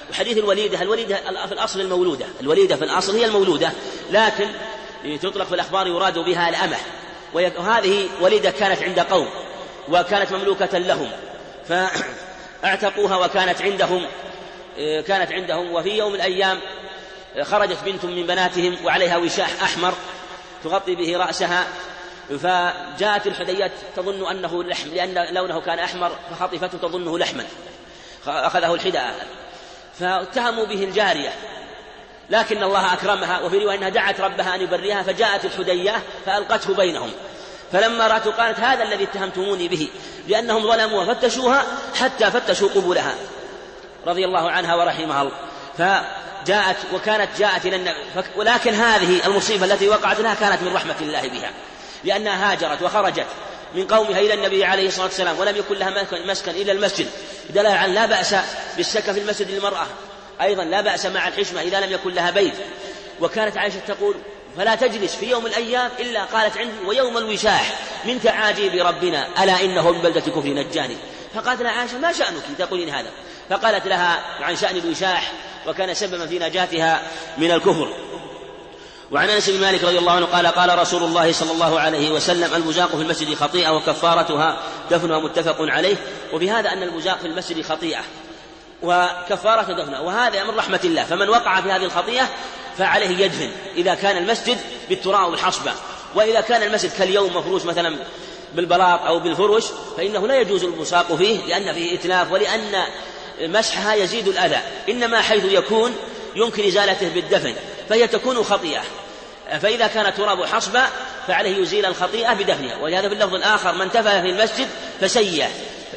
وحديث الوليدة في الأصل المولودة، الوليدة في الأصل هي المولودة، لكن تطلق في الأخبار يراد بها الأمة، وهذه وليدة كانت عند قوم وكانت مملوكة لهم فاعتقوها وكانت عندهم. وفي يوم من الأيام خرجت بنت من بناتهم وعليها وشاح أحمر تغطي به رأسها، فجاءت الحديات تظن أنه لحم لأن لونه كان أحمر، فخطفته تظنه لحما، أخذه الحداء فاتهموا به الجارية، لكن الله أكرمها، وفي رواية أنها دعت ربها أن يبرئها، فجاءت الحدية فألقته بينهم، فلما رأته قالت هذا الذي اتهمتموني به، لأنهم ظلموا وفتشوها حتى فتشوا قبولها رضي الله عنها ورحمها الله، وكانت جاءت إلى النبي، ولكن هذه المصيبة التي وقعت لها كانت من رحمة الله بها، لأنها هاجرت وخرجت من قومها إلى النبي عليه الصلاة والسلام ولم يكن لها مسكن إلا المسجد، دلالة على لا بأس بالسكن في المسجد للمرأة، أيضا لا بأس مع الحشمة إذا لم يكن لها بيت. وكانت عائشة تقول فلا تجلس في يوم من الأيام إلا قالت عندي ويوم الوشاح من تعاجيب ربنا ألا إنه من بلدة كفر نجاني. فقالت لها عائشة ما شأنك تقولين هذا؟ فقالت لها عن شأن الوشاح وكان سببا في نجاتها من الكفر. وعن أنس بن مالك رضي الله عنه قال قال رسول الله صلى الله عليه وسلم البزاق في المسجد خطيئة وكفارتها دفنها، متفق عليه. وبهذا أن البزاق في المسجد خطيئة وكفارة دفنها، وهذا من رحمة الله، فمن وقع في هذه الخطيئة فعليه يدفن إذا كان المسجد بالتراب والحصبة، وإذا كان المسجد كاليوم مفروش مثلا بالبلاط أو بالفرش فإنه لا يجوز البصاق فيه لأن فيه إتلاف، ولأن مسحها يزيد الأذى، إنما حيث يكون يمكن إزالته بالدفن فهي تكون خطيئة، فإذا كان تراب حصبة فعليه يزيل الخطيئة بدفنها. ولهذا باللفظ الآخر من تفل في المسجد فسيه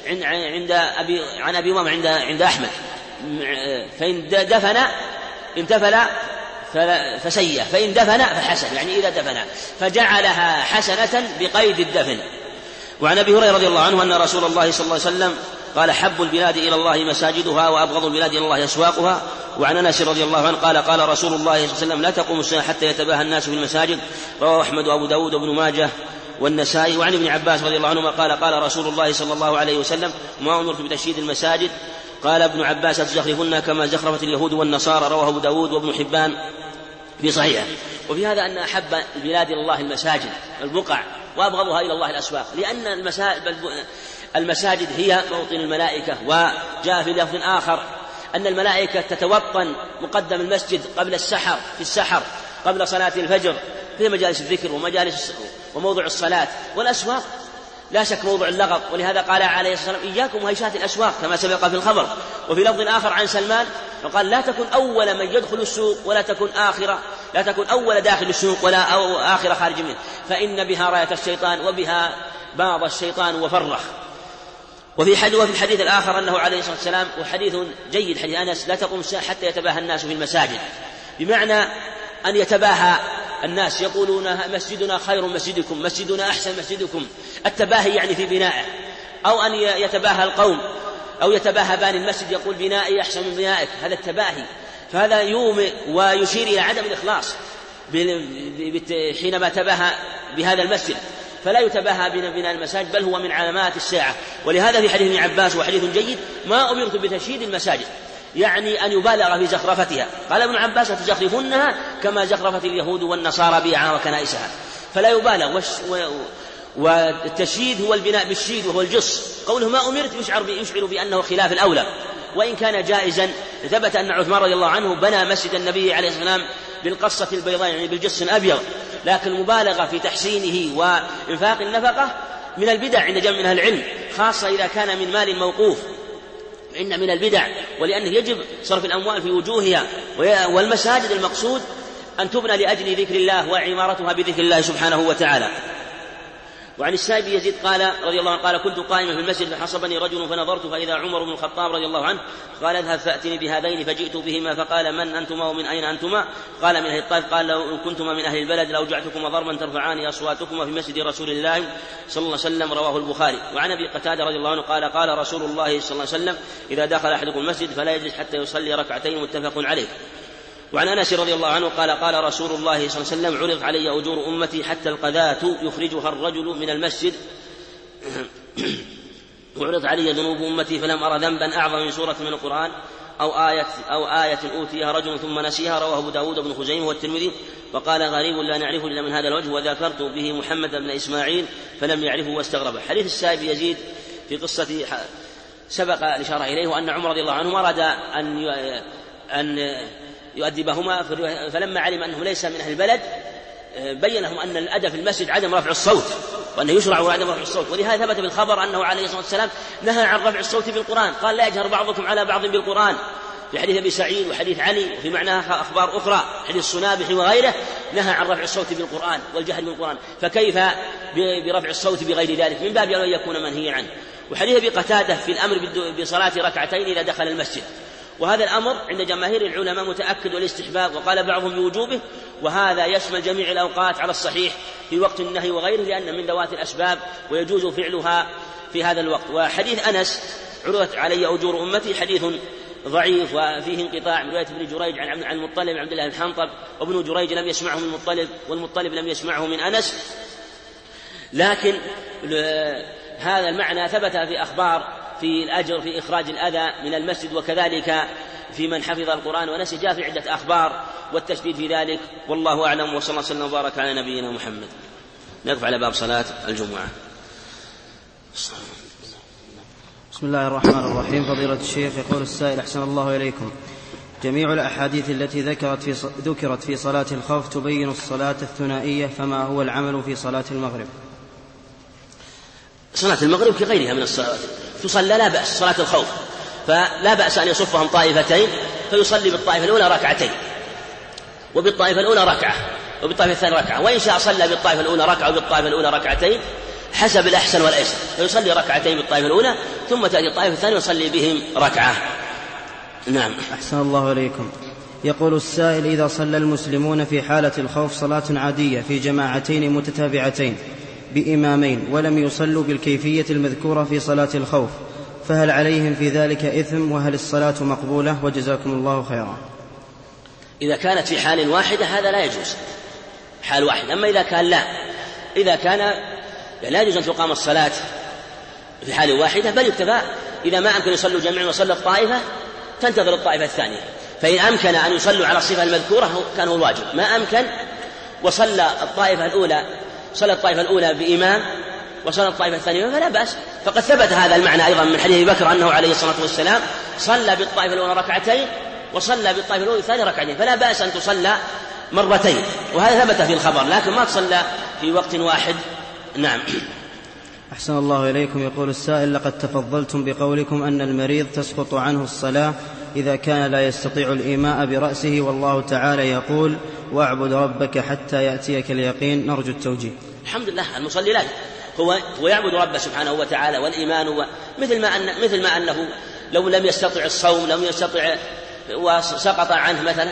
عن أبي أمامة عند أحمد، فإن دفن انتفل فسيه، فإن دفن فحسن، يعني إذا دفن، فجعلها حسنة بقيد الدفن. وعن أبي هريرة رضي الله عنه أن رسول الله صلى الله عليه وسلم قال حب البلاد إلى الله مساجدها وأبغض البلاد إلى الله أسواقها. وعن أنس رضي الله عنه قال رسول الله صلى الله عليه وسلم لا تقوم الساعة حتى يتباهى الناس في المساجد، رواه أحمد وأبو داود وابن ماجه والنسائي. وعن ابن عباس رضي الله عنهما قال رسول الله صلى الله عليه وسلم ما أمرت بتشييد المساجد. قال ابن عباس تزخرفن كما زخرفت اليهود والنصارى، رواه أبو داود وابن حبان في صحيحه. وفي هذا أن أحب البلاد إلى الله المساجد البقع وأبغضها إلى الله الأسواق، لأن المساجد هي موطن الملائكة. وجاء في لفظ آخر أن الملائكة تتوطن مقدم المسجد قبل السحر، في السحر قبل صلاة الفجر، في مجالس الذكر وموضع الصلاة. والأسواق لا شك موضع اللغط، ولهذا قال عليه الصلاة والسلام إياكم وهيشات الأسواق كما سبق في الخبر. وفي لفظ آخر عن سلمان وقال لا تكن أول من يدخل السوق ولا تكن أول داخل السوق ولا آخر خارج منه، فإن بها راية الشيطان وبها بعض الشيطان وفرخ. وفي الحديث الآخر أنه عليه الصلاة والسلام، وحديث جيد حديث أنس لا تقوم الساعة حتى يتباهى الناس في المساجد، بمعنى أن يتباهى الناس يقولون مسجدنا خير مسجدكم، مسجدنا أحسن مسجدكم، التباهي يعني في بنائه، أو أن يتباهى القوم أو يتباهى باني المسجد يقول بنائي أحسن من بنائك، هذا التباهي. فهذا يومئ ويشير إلى عدم الإخلاص حينما تباهى بهذا المسجد، فلا يتباهى بناء المساجد بل هو من علامات الساعة. ولهذا في حديث ابن عباس وحديث جيد ما أمرت بتشييد المساجد، يعني أن يبالغ في زخرفتها. قال ابن عباس تزخرفنها كما زخرفت اليهود والنصارى بيعها وكنائسها، فلا يبالغ. والتشييد هو البناء بالشيد وهو الجص، قوله ما أمرت يشعر بأنه خلاف الأولى، وإن كان جائزا. ثبت أن عثمان رضي الله عنه بنى مسجد النبي عليه الصلاة والسلام بالقصة البيضاء يعني بالجص الأبيض، لكن المبالغة في تحسينه وإنفاق النفقة من البدع عند جمع من أهل العلم، خاصة إذا كان من مال موقوف، إن من البدع، ولأنه يجب صرف الأموال في وجوهها. والمساجد المقصود أن تبنى لأجل ذكر الله وعمارتها بذكر الله سبحانه وتعالى. وعن السائب يزيد قال رضي الله عنه قال كنت قائما في المسجد فحصبني رجل فنظرت فإذا عمر بن الخطاب رضي الله عنه قال اذهب فأتني بهذين، فجئت بهما فقال من أنتما ومن أين أنتما؟ قال من أهل الطائف. قال لو كنتما من أهل البلد لأوجعتكما ضربا ترفعان أصواتكما في مسجد رسول الله صلى الله عليه وسلم، رواه البخاري. وعن أبي قتادة رضي الله عنه قال رسول الله صلى الله عليه وسلم إذا دخل أحدكم المسجد فلا يجلس حتى يصلي ركعتين، متفق عليه. وعن أنس رضي الله عنه قال رسول الله صلى الله عليه وسلم عرض علي أجور أمتي حتى القذاة يخرجها الرجل من المسجد وعرض علي ذنوب أمتي فلم أرى ذنبا أعظم من سورة من القرآن
أو آية أوتيها رجل ثم نسيها. رواه أبو داود بن خزيمة والترمذي وقال غريب لا نعرفه إلا من هذا الوجه، وذكرت به محمد بن إسماعيل فلم يعرفه واستغربه. حديث السائب يزيد في قصة سبق الإشارة إليه، وأن عمر رضي الله عنه أراد أن يؤدبهما، فلما علم أنه ليس من أهل البلد بين لهم أن الأدب في المسجد عدم رفع الصوت، وأنه يشرع عدم رفع الصوت. ولهذا ثبت بالخبر أنه عليه الصلاة والسلام نهى عن رفع الصوت بالقرآن، قال لا يجهر بعضكم على بعض بالقرآن، في حديث أبي سعيد وحديث علي وفي معناها أخبار أخرى، حديث الصنابح وغيره، نهى عن رفع الصوت بالقرآن والجهر بالقرآن، فكيف برفع الصوت بغير ذلك؟ من باب أن يكون منهيا عنه. وحديث أبي قتادة في الأمر بصلاة ركعتين إذا دخل المسجد، وهذا الأمر عند جماهير العلماء متأكد والاستحباب، وقال بعضهم بوجوبه، وهذا يشمل جميع الأوقات على الصحيح في وقت النهي وغيره، لأن من ذوات الأسباب ويجوز فعلها في هذا الوقت. وحديث أنس عرضت علي أجور أمتي حديث ضعيف وفيه انقطاع من رواية ابن جريج عن المطلب عبد الله بن حنطب، وابن جريج لم يسمعه من المطلب والمطلب لم يسمعه من أنس، لكن هذا المعنى ثبت في أخبار في الأجر في إخراج الأذى من المسجد، وكذلك في من حفظ القرآن ونسي، جاء في عدة أخبار والتشديد في ذلك، والله أعلم. وصلى الله وسلم وبارك على نبينا محمد. نقف على باب صلاة الجمعة.
بسم الله الرحمن الرحيم. فضيلة الشيخ، يقول السائل أحسن الله إليكم: جميع الأحاديث التي ذكرت في صلاة الخوف تبين الصلاة الثنائية، فما هو العمل في صلاة المغرب؟
صلاة المغرب كغيرها من الصلاة تصلى لا بأس، صلاة الخوف فلا بأس أن يصفهم طائفتين، فيصلي بالطائفة الأولى ركعتين، وبالطائفة الأولى ركعة، وبالطائفة الثانية ركعة، وإن شاء صلى بالطائفة الأولى ركعة وبالطائفة الأولى ركعتين حسب الأحسن والأيسر، فيصلي ركعتين بالطائفة الأولى ثم تأتي الطائفة الثانية ويصلي بهم ركعة. نعم.
أحسن الله إليكم. يقول السائل: إذا صلى المسلمون في حالة الخوف صلاة عادية في جماعتين متتابعتين بإمامين ولم يصلوا بالكيفية المذكورة في صلاة الخوف، فهل عليهم في ذلك إثم؟ وهل الصلاة مقبولة؟ وجزاكم الله خيرا.
إذا كانت في حال واحدة هذا لا يجوز، حال واحد. أما إذا كان لا، إذا كان لا يجوز أن تقام الصلاة في حال واحدة، بل يكتفى إذا ما أمكن يصلوا جميعا وصلى الطائفة تنتظر الطائفة الثانية، فإن أمكن أن يصلوا على الصفة المذكورة كان هو الواجب، ما أمكن وصلى الطائفة الأولى صلى الطائفة الأولى بإمام وصلى الطائفة الثانية فلا بأس. فقد ثبت هذا المعنى أيضا من حديث أبي بكر أنه عليه الصلاة والسلام صلى بالطائفة الأولى ركعتين وصلى بالطائفة الأولى الثانية ركعتين، فلا بأس أن تصلى مرتين، وهذا ثبت في الخبر، لكن ما تصلى في وقت واحد. نعم.
أحسن الله إليكم. يقول السائل: لقد تفضلتم بقولكم أن المريض تسقط عنه الصلاة إذا كان لا يستطيع الإيماء برأسه، والله تعالى يقول: واعبد ربك حتى يأتيك اليقين. نرجو التوجيه.
الحمد لله، المصلي لا هو يعبد ربه سبحانه وتعالى، والإيمان مثل ما أنه لو لم يستطع الصوم لم يستطع وسقط عنه مثلا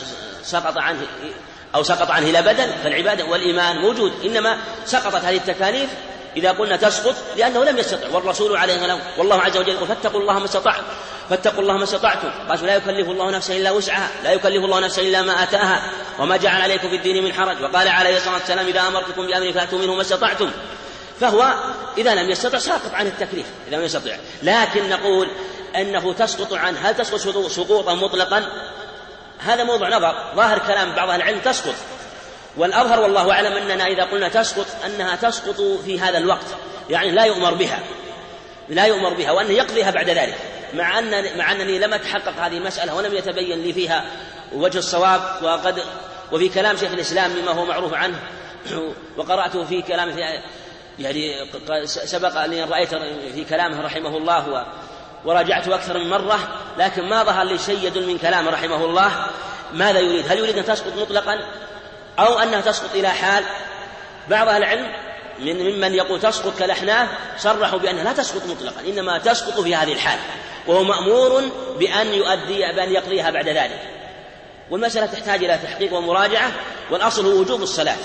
سقط عنه إلى بدن، فالعبادة والإيمان موجود، إنما سقطت هذه التكاليف إذا قلنا تسقط لأنه لم يستطع، والرسول عليه الصلاة والسلام والله عز وجل يقول: فاتقوا الله ما استطعتم. قال: لا يكلف الله نفسا إلا وسعها، لا يكلف الله نفسا إلا ما آتاها، وما جعل عليكم في الدين من حرج. وقال عليه الصلاة والسلام: إذا أمرتكم بأمر فأتوا منه ما استطعتم. فهو إذا لم يستطع ساقط عن التكليف إذا لم يستطع، لكن نقول أنه تسقط عنه. هل تسقط سقوطا مطلقا؟ هذا موضوع نظر، ظاهر كلام بعض أهل العلم تسقط، والأظهر والله أعلم أننا إذا قلنا تسقط أنها تسقط في هذا الوقت، يعني لا يؤمر بها وأنه يقضيها بعد ذلك، مع أنني لم أتحقق هذه المسألة ولم يتبين لي فيها وجه الصواب، وفي كلام شيخ الإسلام مما هو معروف عنه، وقرأته في كلامه يعني سبق أني رأيت في كلامه رحمه الله وراجعته أكثر من مرة، لكن ما ظهر لي شيء يدل من كلامه رحمه الله ماذا يريد، هل يريد أن تسقط مطلقا أو أنها تسقط إلى حال. بعض أهل العلم ممن يقول تسقط كالأحناف صرحوا بأنها لا تسقط مطلقا، إنما تسقط في هذه الحال، وهو مأمور بأن يقضيها بعد ذلك، والمسألة تحتاج إلى تحقيق ومراجعة، والأصل هو وجوب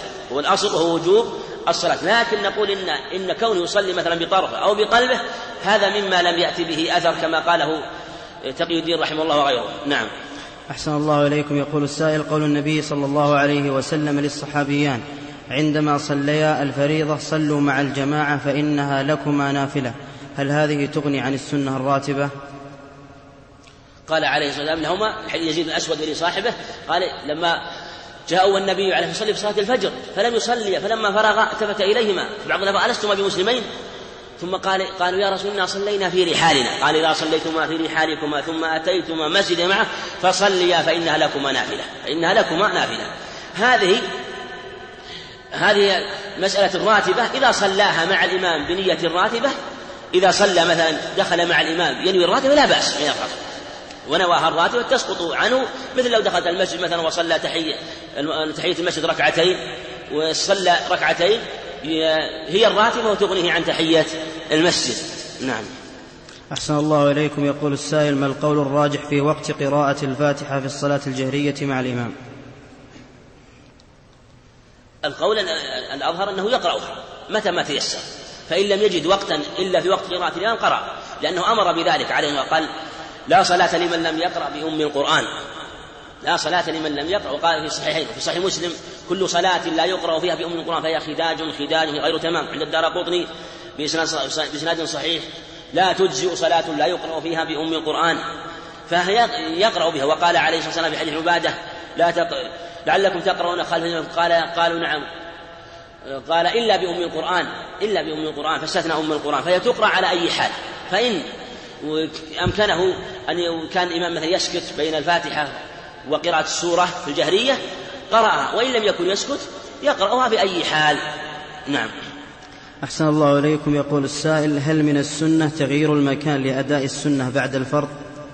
الصلاة، لكن نقول إن كونه يصلي مثلا بطرفه أو بقلبه هذا مما لم يأتي به أثر كما قاله تقي الدين رحمه الله وغيره. نعم.
أحسن الله إليكم. يقول السائل: قول النبي صلى الله عليه وسلم للصحابيان عندما صليا الفريضة: صلوا مع الجماعة فإنها لكما نافلة، هل هذه تغني عن السنة الراتبة؟
قال عليه الصلاة والسلام لهما يزيد الأسود لصاحبه، قال لما جاءوا النبي عليه الصلاة والسلام في صلاة الفجر فلم يصلي، فلما فرغ التفت إليهما بعض الأخبار ألستما بمسلمين؟ ثم قالوا يا رسول الله صلينا في رحالنا. قال إذا صليتما في رحالكما ثم أتيتما مسجد معه فصليا فإنها لكما نافلة. هذه مسألة الراتبة إذا صلاها مع الإمام بنية الراتبة، إذا صلى مثلا دخل مع الإمام ينوي الراتبة لا بأس من الفرض ونواها الراتبة تسقط عنه، مثل لو دخلت المسجد مثلا وصلى تحية المسجد ركعتين وصلى ركعتين هي الراتبة وتغنيه عن تحية المسجد. نعم.
أحسن الله إليكم. يقول السائل: ما القول الراجح في وقت قراءة الفاتحة في الصلاة الجهرية مع الإمام؟
القول الأظهر أنه يقرأها متى ما تيسر، فإن لم يجد وقتا إلا في وقت قراءة الإمام قرأ، لأنه أمر بذلك عليه وقال: لا صلاة لمن لم يقرأ بأم القرآن، لا صلاة لمن لم يقرأ. وقال في الصحيحين في صحيح مسلم: كل صلاة لا يقرأ فيها بأم القرآن فهي خداج غير تمام. عند الدارقطني بإسناد صحيح: لا تجزئ صلاة لا يقرأ فيها بأم القرآن، فهي يقرأ بها. وقال عليه الصلاة والسلام في حديث عبادة: لعلكم تقرؤون خلف. قالوا نعم. قال: إلا بأم القرآن، فاستثنى أم القرآن، فهي تقرأ على أي حال. فإن أمكنه أن كان الإمام مثلا يسكت بين الفاتحة وقراءة السورة في الجهرية قرأها، وإن لم يكن يسكت يقرأها بأي حال. نعم.
أحسن الله إليكم. يقول السائل: هل من السنة تغيير المكان لأداء السنة بعد الفرض؟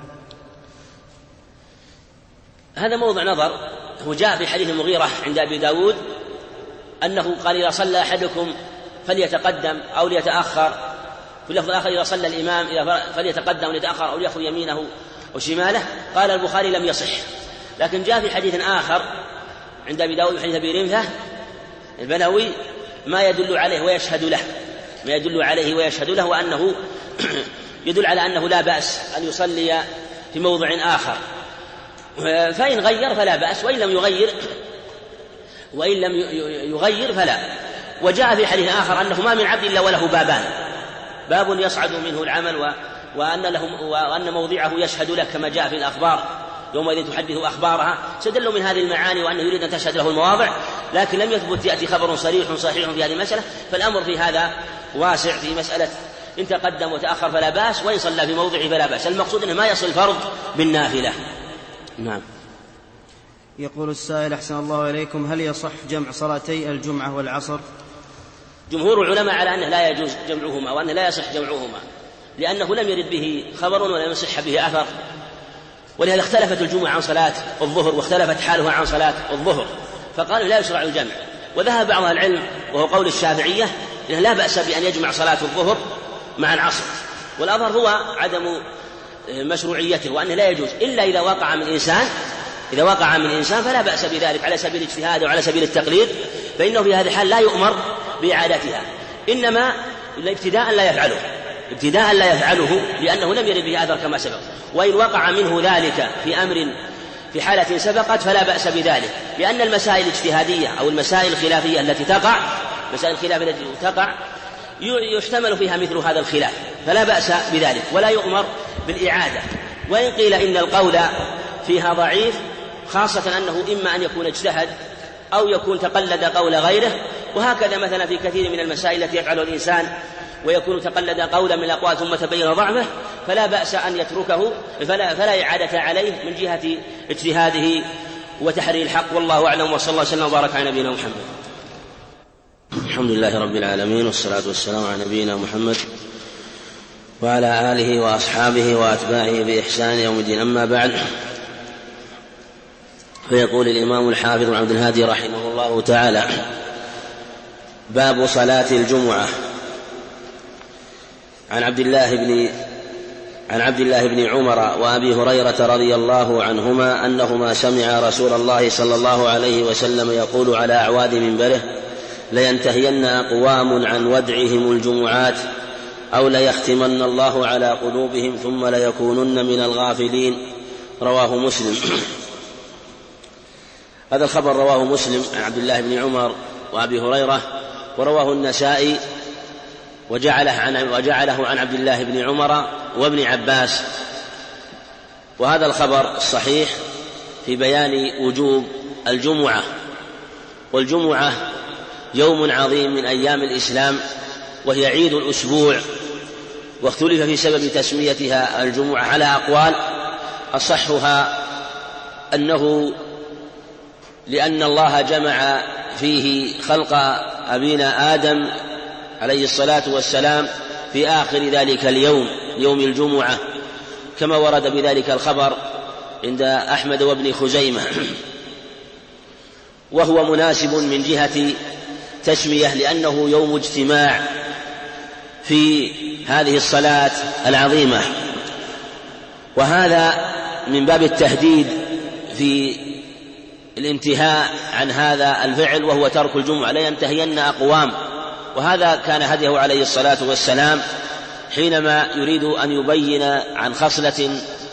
هذا موضع نظر. وجاء في حديث المغيرة عند أبي داود أنه قال: إذا صلى أحدكم فليتقدم أو ليتأخر. في اللفظ الآخر: إذا صلى الإمام فليتقدم أو ليتأخر أو ليأخذ يمينه وشماله. قال البخاري: لم يصح. لكن جاء في حديث آخر عند أبي داود حديث أبي رمثة البلوي ما يدل عليه ويشهد له وأنه يدل على أنه لا بأس أن يصلي في موضع آخر، فإن غير فلا بأس، وإن لم يغير فلا. وجاء في حديث آخر أنه ما من عبد إلا وله بابان: باب يصعد منه العمل وأن موضعه يشهد له، كما جاء في الأخبار: يومئذ تحدث أخبارها. استدلوا من هذه المعاني وأنه يريد أن تشهد له المواضع، لكن لم يثبت يأتي خبر صحيح في هذه المسألة. فالأمر في هذا واسع في مسألة إن تقدم وتأخر فلا بأس، وإن صلى في موضعه فلا بأس. المقصود أنه ما يصل الفرض بالنافلة. نعم.
يقول السائل: أحسن الله إليكم، هل يصح جمع صلاتي الجمعة والعصر؟
جمهور العلماء على أنه لا يجوز جمعهما وأنه لا يصح جمعهما، لأنه لم يرد به خبر ولم يصح به أثر. ولهذا اختلفت الجمعة عن صلاة الظهر، واختلفت حالها عن صلاة الظهر، فقالوا لا يشرع الجمع. وذهب بعض العلم وهو قول الشافعية إنه لا بأس بأن يجمع صلاة الظهر مع العصر، والأظهر هو عدم مشروعيته وأنه لا يجوز إلا إذا وقع من إنسان فلا بأس بذلك على سبيل الاجتهاد وعلى سبيل التقليد، فإنه في هذه الحال لا يؤمر بإعادتها، إنما ابتداء لا يفعله لأنه لم يرد به أثر كما سبق. وإن وقع منه ذلك في حالة سبقت فلا بأس بذلك، لأن المسائل الاجتهادية أو المسائل الخلافية التي تقع يحتمل فيها مثل هذا الخلاف، فلا بأس بذلك ولا يؤمر بالإعادة. وإن قيل إن القول فيها ضعيف، خاصة أنه إما أن يكون اجتهد أو يكون تقلد قول غيره، وهكذا مثلا في كثير من المسائل التي يفعله الإنسان ويكون تقلد قولا من الأقوال ثم تبين ضعفه، فلا بأس أن يتركه، فلا إعادة عليه من جهة اجتهاده وتحري الحق. والله أعلم، وصلى الله وسلم وبارك على نبينا محمد.
الحمد لله رب العالمين، والصلاة والسلام على نبينا محمد وعلى آله وأصحابه وأتباعه بإحسان يوم الدين. أما بعد، فيقول الإمام الحافظ عبد الهادي رحمه الله تعالى: باب صلاة الجمعة. عن عبد الله بن عمر وأبي هريرة رضي الله عنهما أنهما سمع رسول الله صلى الله عليه وسلم يقول على أعواد منبره: لينتهين أقوام عن ودعهم الجمعات أو ليختمن الله على قلوبهم ثم ليكونن من الغافلين. رواه مسلم. هذا الخبر رواه مسلم عن عبد الله بن عمر وأبي هريرة، ورواه النسائي وجعله عن عبد الله بن عمر وابن عباس.
وهذا الخبر الصحيح في بيان وجوب الجمعة، والجمعة يوم عظيم من أيام الإسلام، وهي عيد الأسبوع، واختلف في سبب تسميتها الجمعة على أقوال، أصحها أنه لأن الله جمع فيه خلق أبينا آدم عليه الصلاة والسلام في آخر ذلك اليوم، يوم الجمعة، كما ورد بذلك الخبر عند أحمد وابن خزيمة، وهو مناسب من جهة تسمية لأنه يوم اجتماع في هذه الصلاة العظيمة. وهذا من باب التهديد في الانتهاء عن هذا الفعل، وهو ترك الجمعة، لا ينتهين أقوام. وهذا كان هديه عليه الصلاة والسلام حينما يريد أن يبين عن خصلة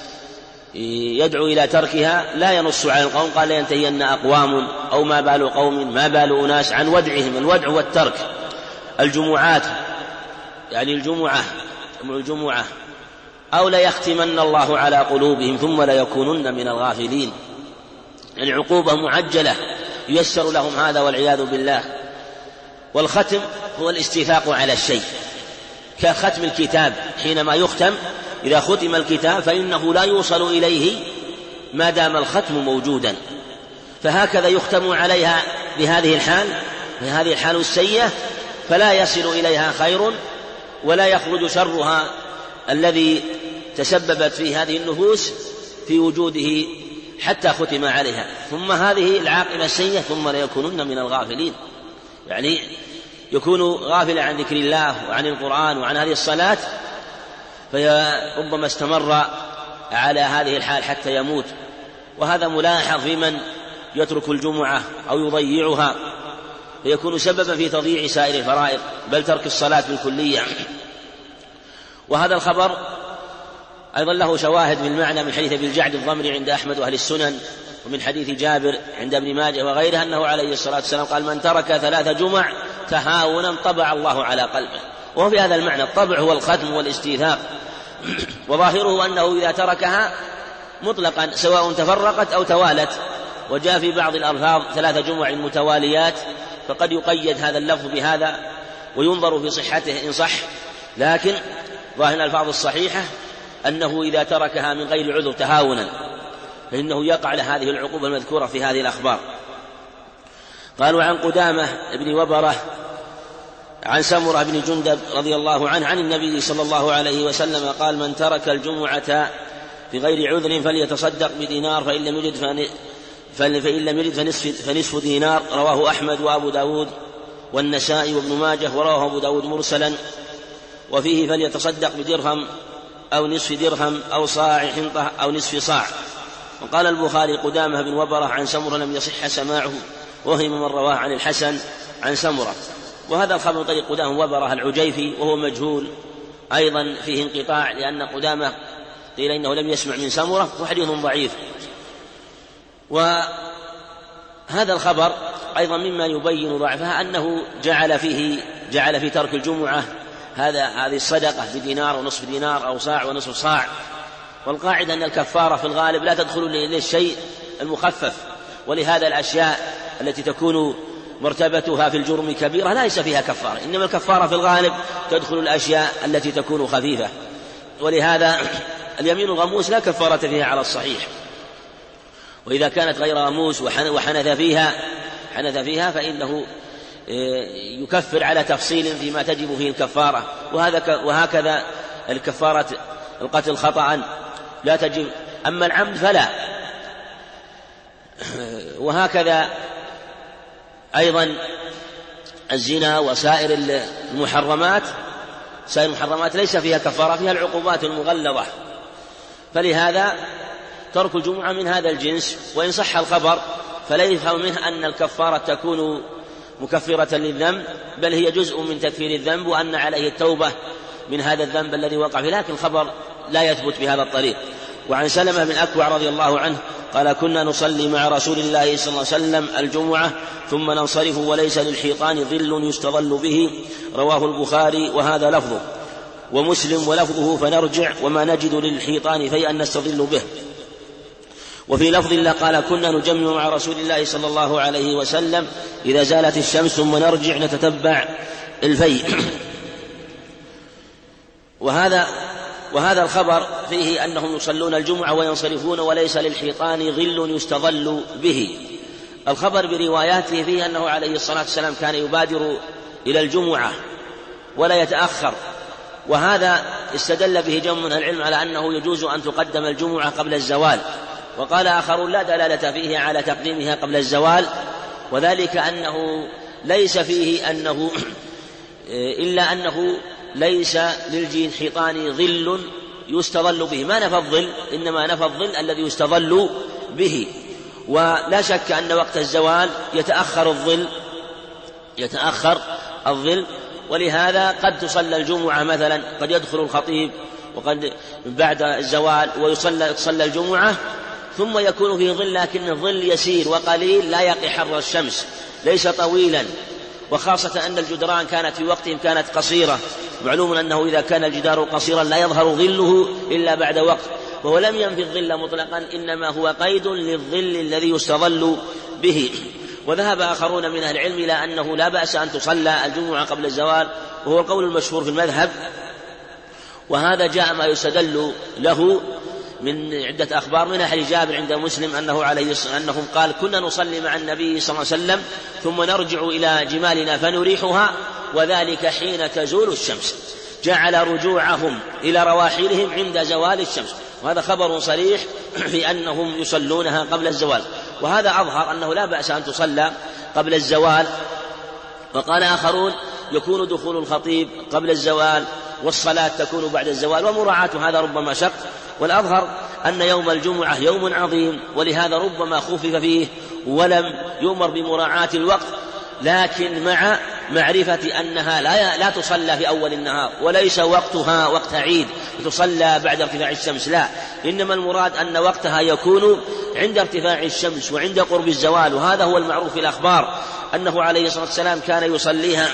يدعو إلى تركها لا ينص على القوم، قال لا ينتهين أقوام أو ما بال قوم ما بال أناس عن ودعهم. الودع والترك. الجمعات يعني الجمعة أو ليختمن الله على قلوبهم ثم ليكونن من الغافلين، يعني عقوبة معجلة ييسر لهم هذا والعياذ بالله. والختم هو الاستيثاق على الشيء، كختم الكتاب، حينما يختم إذا ختم الكتاب فإنه لا يوصل إليه ما دام الختم موجودا، فهكذا يختم عليها بهذه الحال السيئة، فلا يصل إليها خير ولا يخرج شرها الذي تسببت في هذه النفوس في وجوده حتى ختم عليها. ثم هذه العاقبة السيئة ثم ليكونن من الغافلين، يعني يكون غافلا عن ذكر الله وعن القرآن وعن هذه الصلاة، فربما استمر على هذه الحال حتى يموت. وهذا ملاحظ في من يترك الجمعة أو يضيعها، فيكون سببا في تضييع سائر الفرائض، بل ترك الصلاة بالكلية. وهذا الخبر أيضا له شواهد بالمعنى من حديث أبي الجعد الضمري عند أحمد وأهل السنن، ومن حديث جابر عند ابن ماجه وغيره أنه عليه الصلاة والسلام قال: من ترك 3 جمع تهاونا طبع الله على قلبه. وهو في هذا المعنى الطبع هو الختم والاستيثاق، وظاهره أنه إذا تركها مطلقا سواء تفرقت أو توالت. وجاء في بعض الألفاظ 3 جمع متواليات، فقد يقيد هذا اللفظ بهذا وينظر في صحته إن صح، لكن ظاهر الألفاظ الصحيحة أنه إذا تركها من غير عذر تهاونا فإنه يقع لهذه العقوبة المذكورة في هذه الأخبار. قالوا عن قدامة بن وبرة عن سمرة بن جندب رضي الله عنه عن النبي صلى الله عليه وسلم قال: من ترك الجمعة في غير عذر فليتصدق بدينار، فإن لم يجد فنصف دينار. رواه أحمد وأبو داود والنسائي وابن ماجه، ورواه أبو داود مرسلا. وفيه فليتصدق بدرهم أو نصف درهم أو صاع حنطة أو نصف صاع. وقال البخاري: قدامة بن وبرة عن سمرة لم يصح سماعه، وهم من رواه عن الحسن عن سمرة. وهذا الخبر طريق قدامة وبرة العجيفي، وهو مجهول أيضا فيه انقطاع، لأن قدامة قيل إنه لم يسمع من سمرة، وحديث ضعيف. وهذا الخبر أيضا مما يبين ضعفها أنه جعل في ترك الجمعة هذه الصدقة بدينار ونصف دينار أو صاع ونصف صاع. والقاعدة أن الكفارة في الغالب لا تدخل للشيء المخفف، ولهذا الأشياء التي تكون مرتبتها في الجرم كبيرة ليس فيها كفارة، إنما الكفارة في الغالب تدخل الأشياء التي تكون خفيفة. ولهذا اليمين الغموس لا كفارة فيها على الصحيح، وإذا كانت غير غموس وحنث فيها فإنه يكفر على تفصيل فيما تجب فيه الكفارة. وهكذا الكفارة القتل خطأ لا تجب، أما العمد فلا. وهكذا أيضا الزنا وسائر المحرمات، سائر المحرمات ليس فيها كفارة، فيها العقوبات المغلظة. فلهذا ترك الجمعة من هذا الجنس. وإن صح الخبر فلا يفهم منه أن الكفارة تكون مكفرة للذنب، بل هي جزء من تكفير الذنب، وأن عليه التوبة من هذا الذنب الذي وقع فيه، لكن الخبر لا يثبت بهذا الطريق. وعن سلمة بن أكوع رضي الله عنه قال: كنا نصلي مع رسول الله صلى الله عليه وسلم الجمعة ثم ننصرف وليس للحيطان ظل يستظل به. رواه البخاري وهذا لفظه، ومسلم ولفظه: فنرجع وما نجد للحيطان فيئا نستظل به. وفي لفظ الله قال كنا نجمع مع رسول الله صلى الله عليه وسلم إذا زالت الشمس ثم نرجع نتتبع الفيء. وهذا الخبر فيه أنهم يصلون الجمعة وينصرفون وليس للحيطان ظل يستظل به. الخبر برواياته فيه أنه عليه الصلاة والسلام كان يبادر إلى الجمعة ولا يتأخر، وهذا استدل به جمع من العلم على أنه يجوز أن تقدم الجمعة قبل الزوال، وقال آخرون لا دلالة فيه على تقديمها قبل الزوال، وذلك أنه ليس فيه أنه إلا أنه ليس للحيطان ظل يستظل به، ما نفى الظل، إنما نفى الظل الذي يستظل به. ولا شك أن وقت الزوال يتأخر الظل، ولهذا قد تصلى الجمعة مثلا، قد يدخل الخطيب وقد بعد الزوال ويصلى الجمعة ثم يكون فيه ظل، لكن الظل يسير وقليل لا يقي حر الشمس، ليس طويلا، وخاصة أن الجدران كانت في وقتهم كانت قصيرة، معلوم أنه إذا كان الجدار قصيرا لا يظهر ظله إلا بعد وقت، وهو لم ينفي الظل مطلقا، إنما هو قيد للظل الذي يستظل به. وذهب آخرون من أهل العلم إلى أنه لا بأس أن تصلى الجمعة قبل الزوال، وهو القول المشهور في المذهب، وهذا جاء ما يستدل له من عدة أخبار، من حديث جابر عند مسلم أنهم قال كنا نصلي مع النبي صلى الله عليه وسلم ثم نرجع إلى جمالنا فنريحها وذلك حين تزول الشمس، جعل رجوعهم إلى رواحلهم عند زوال الشمس، وهذا خبر صريح في أنهم يصلونها قبل الزوال، وهذا أظهر أنه لا بأس أن تصلى قبل الزوال. وقال آخرون يكون دخول الخطيب قبل الزوال والصلاة تكون بعد الزوال، ومراعاة هذا ربما شق، والأظهر أن يوم الجمعة يوم عظيم، ولهذا ربما خفف فيه ولم يؤمر بمراعاة الوقت، لكن مع معرفة أنها لا تصلى في أول النهار، وليس وقتها وقت عيد تصلى بعد ارتفاع الشمس، لا، إنما المراد أن وقتها يكون عند ارتفاع الشمس وعند قرب الزوال، وهذا هو المعروف في الأخبار أنه عليه الصلاة والسلام كان يصليها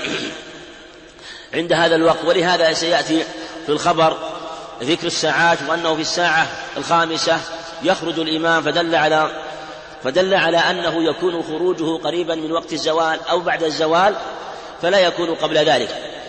عند هذا الوقت. ولهذا سيأتي في الخبر ذكر الساعات، وأنه في الساعة 5 يخرج الإمام، فدل على أنه يكون خروجه قريبا من وقت الزوال أو بعد الزوال، فلا يكون قبل ذلك،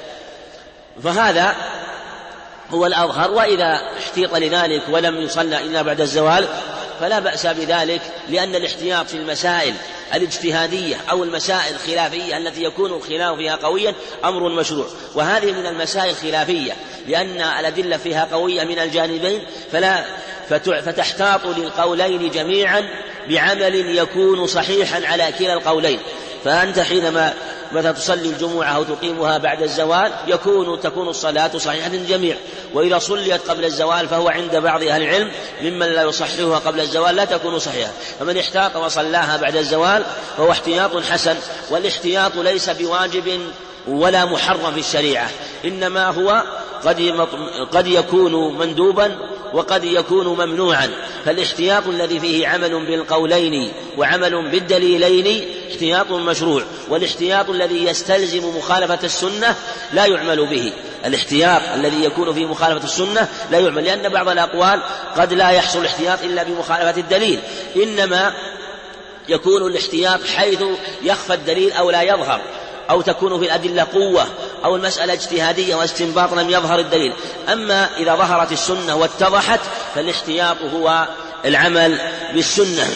فهذا هو الأظهر. وإذا احتيط لذلك ولم يصلى إلا بعد الزوال فلا بأس بذلك، لأن الاحتياط في المسائل الاجتهادية أو المسائل الخلافية التي يكون الخلاف فيها قويا أمر مشروع، وهذه من المسائل الخلافية لأن الأدلة فيها قوية من الجانبين، فتحتاط للقولين جميعا بعمل يكون صحيحا على كلا القولين. فأنت حينما تصلي الجمعة أو تقيمها بعد الزوال تكون الصلاة صحيحة الجميع، وإذا صليت قبل الزوال فهو عند بعض أهل العلم ممن لا يصححها قبل الزوال لا تكون صحيحة، فمن احتاط وصلاها بعد الزوال فهو احتياط حسن. والاحتياط ليس بواجب ولا محرم في الشريعة، إنما هو قد يكون مندوبا وقد يكون ممنوعا، فالاحتياط الذي فيه عمل بالقولين وعمل بالدليلين احتياط مشروع، والاحتياط الذي يستلزم مخالفة السنة لا يعمل به. الاحتياط الذي يكون في مخالفة السنة لا يعمل، لأن بعض الأقوال قد لا يحصل الاحتياط إلا بمخالفة الدليل، إنما يكون الاحتياط حيث يخفى الدليل أو لا يظهر، أو تكون في الأدلة قوة، أو المسألة اجتهادية واستنباط لم يظهر الدليل. أما إذا ظهرت السنة واتضحت فالاحتياط هو العمل بالسنة.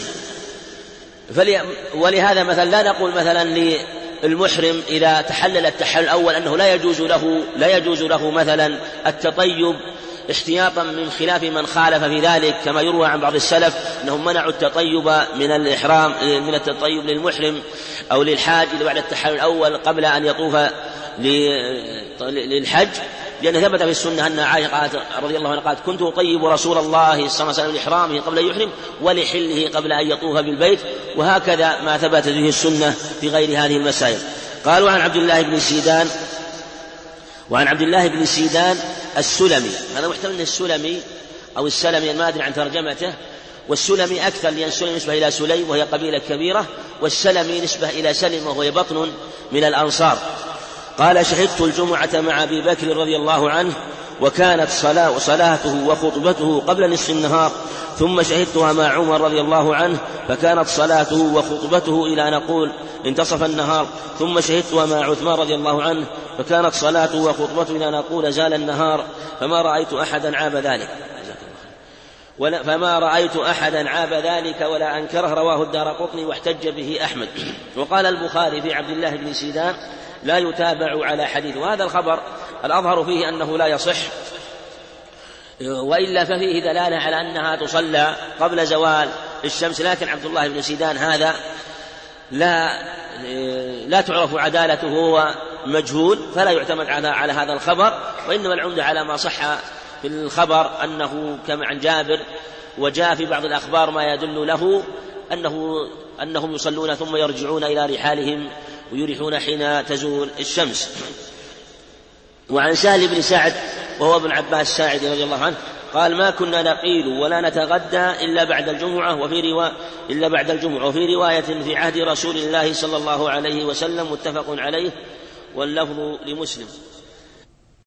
ولهذا مثلا لا نقول مثلا للمحرم إذا تحلل التحلل الأول أنه لا يجوز له مثلا التطيب احتياطا من خلاف من خالف في ذلك، كما يروى عن بعض السلف أنهم منعوا التطيب من الإحرام، من التطيب للمحرم أو للحاج بعد التحلل الأول قبل أن يطوف للحج، لأن ثبت في السنة أن عائشة رضي الله عنها قالت كنت أطيب رسول الله صلى الله عليه وسلم لإحرامه قبل أن يحرم ولحله قبل أن يطوف بالبيت، وهكذا ما ثبت به السنة في غير هذه المسائل. قالوا عن عبد الله بن سيدان السلمي، هذا محتمل السلمي أو السلمي ما أدري عن ترجمته، والسلمي أكثر لأن السلمي نسبة إلى سليم وهي قبيلة كبيرة، والسلمي نسبة إلى سلم وهو بطن من الأنصار. قال شهدت الجمعة مع أبي بكر رضي الله عنه وكانت صلاته وخطبته قبل نصف النهار، ثم شهدتها مع عمر رضي الله عنه فكانت صلاته وخطبته إلى أن نقول انتصف النهار، ثم شهدتها مع عثمان رضي الله عنه فكانت صلاته وخطبته إلى أن نقول زال النهار، فما رأيت أحدا عاب ذلك ولا أنكره. رواه الدارقطني واحتج به أحمد. وقال البخاري في عبد الله بن سيدان لا يتابع على حديث. وهذا الخبر الأظهر فيه أنه لا يصح، وإلا ففيه دلالة على أنها تصلى قبل زوال الشمس، لكن عبد الله بن سيدان هذا لا تعرف عدالته، هو مجهول فلا يعتمد على هذا الخبر، وإنما العمدة على ما صح في الخبر أنه كما عن جابر، وجاء في بعض الأخبار ما يدل له أنهم يصلون ثم يرجعون إلى رحالهم ويريحون حين تزول الشمس. وعن سهل بن سعد وهو ابن عباس الساعدي رضي الله عنه قال ما كنا نقيل ولا نتغدى إلا بعد الجمعة، وفي رواية في عهد رسول الله صلى الله عليه وسلم، متفق عليه واللفظ لمسلم.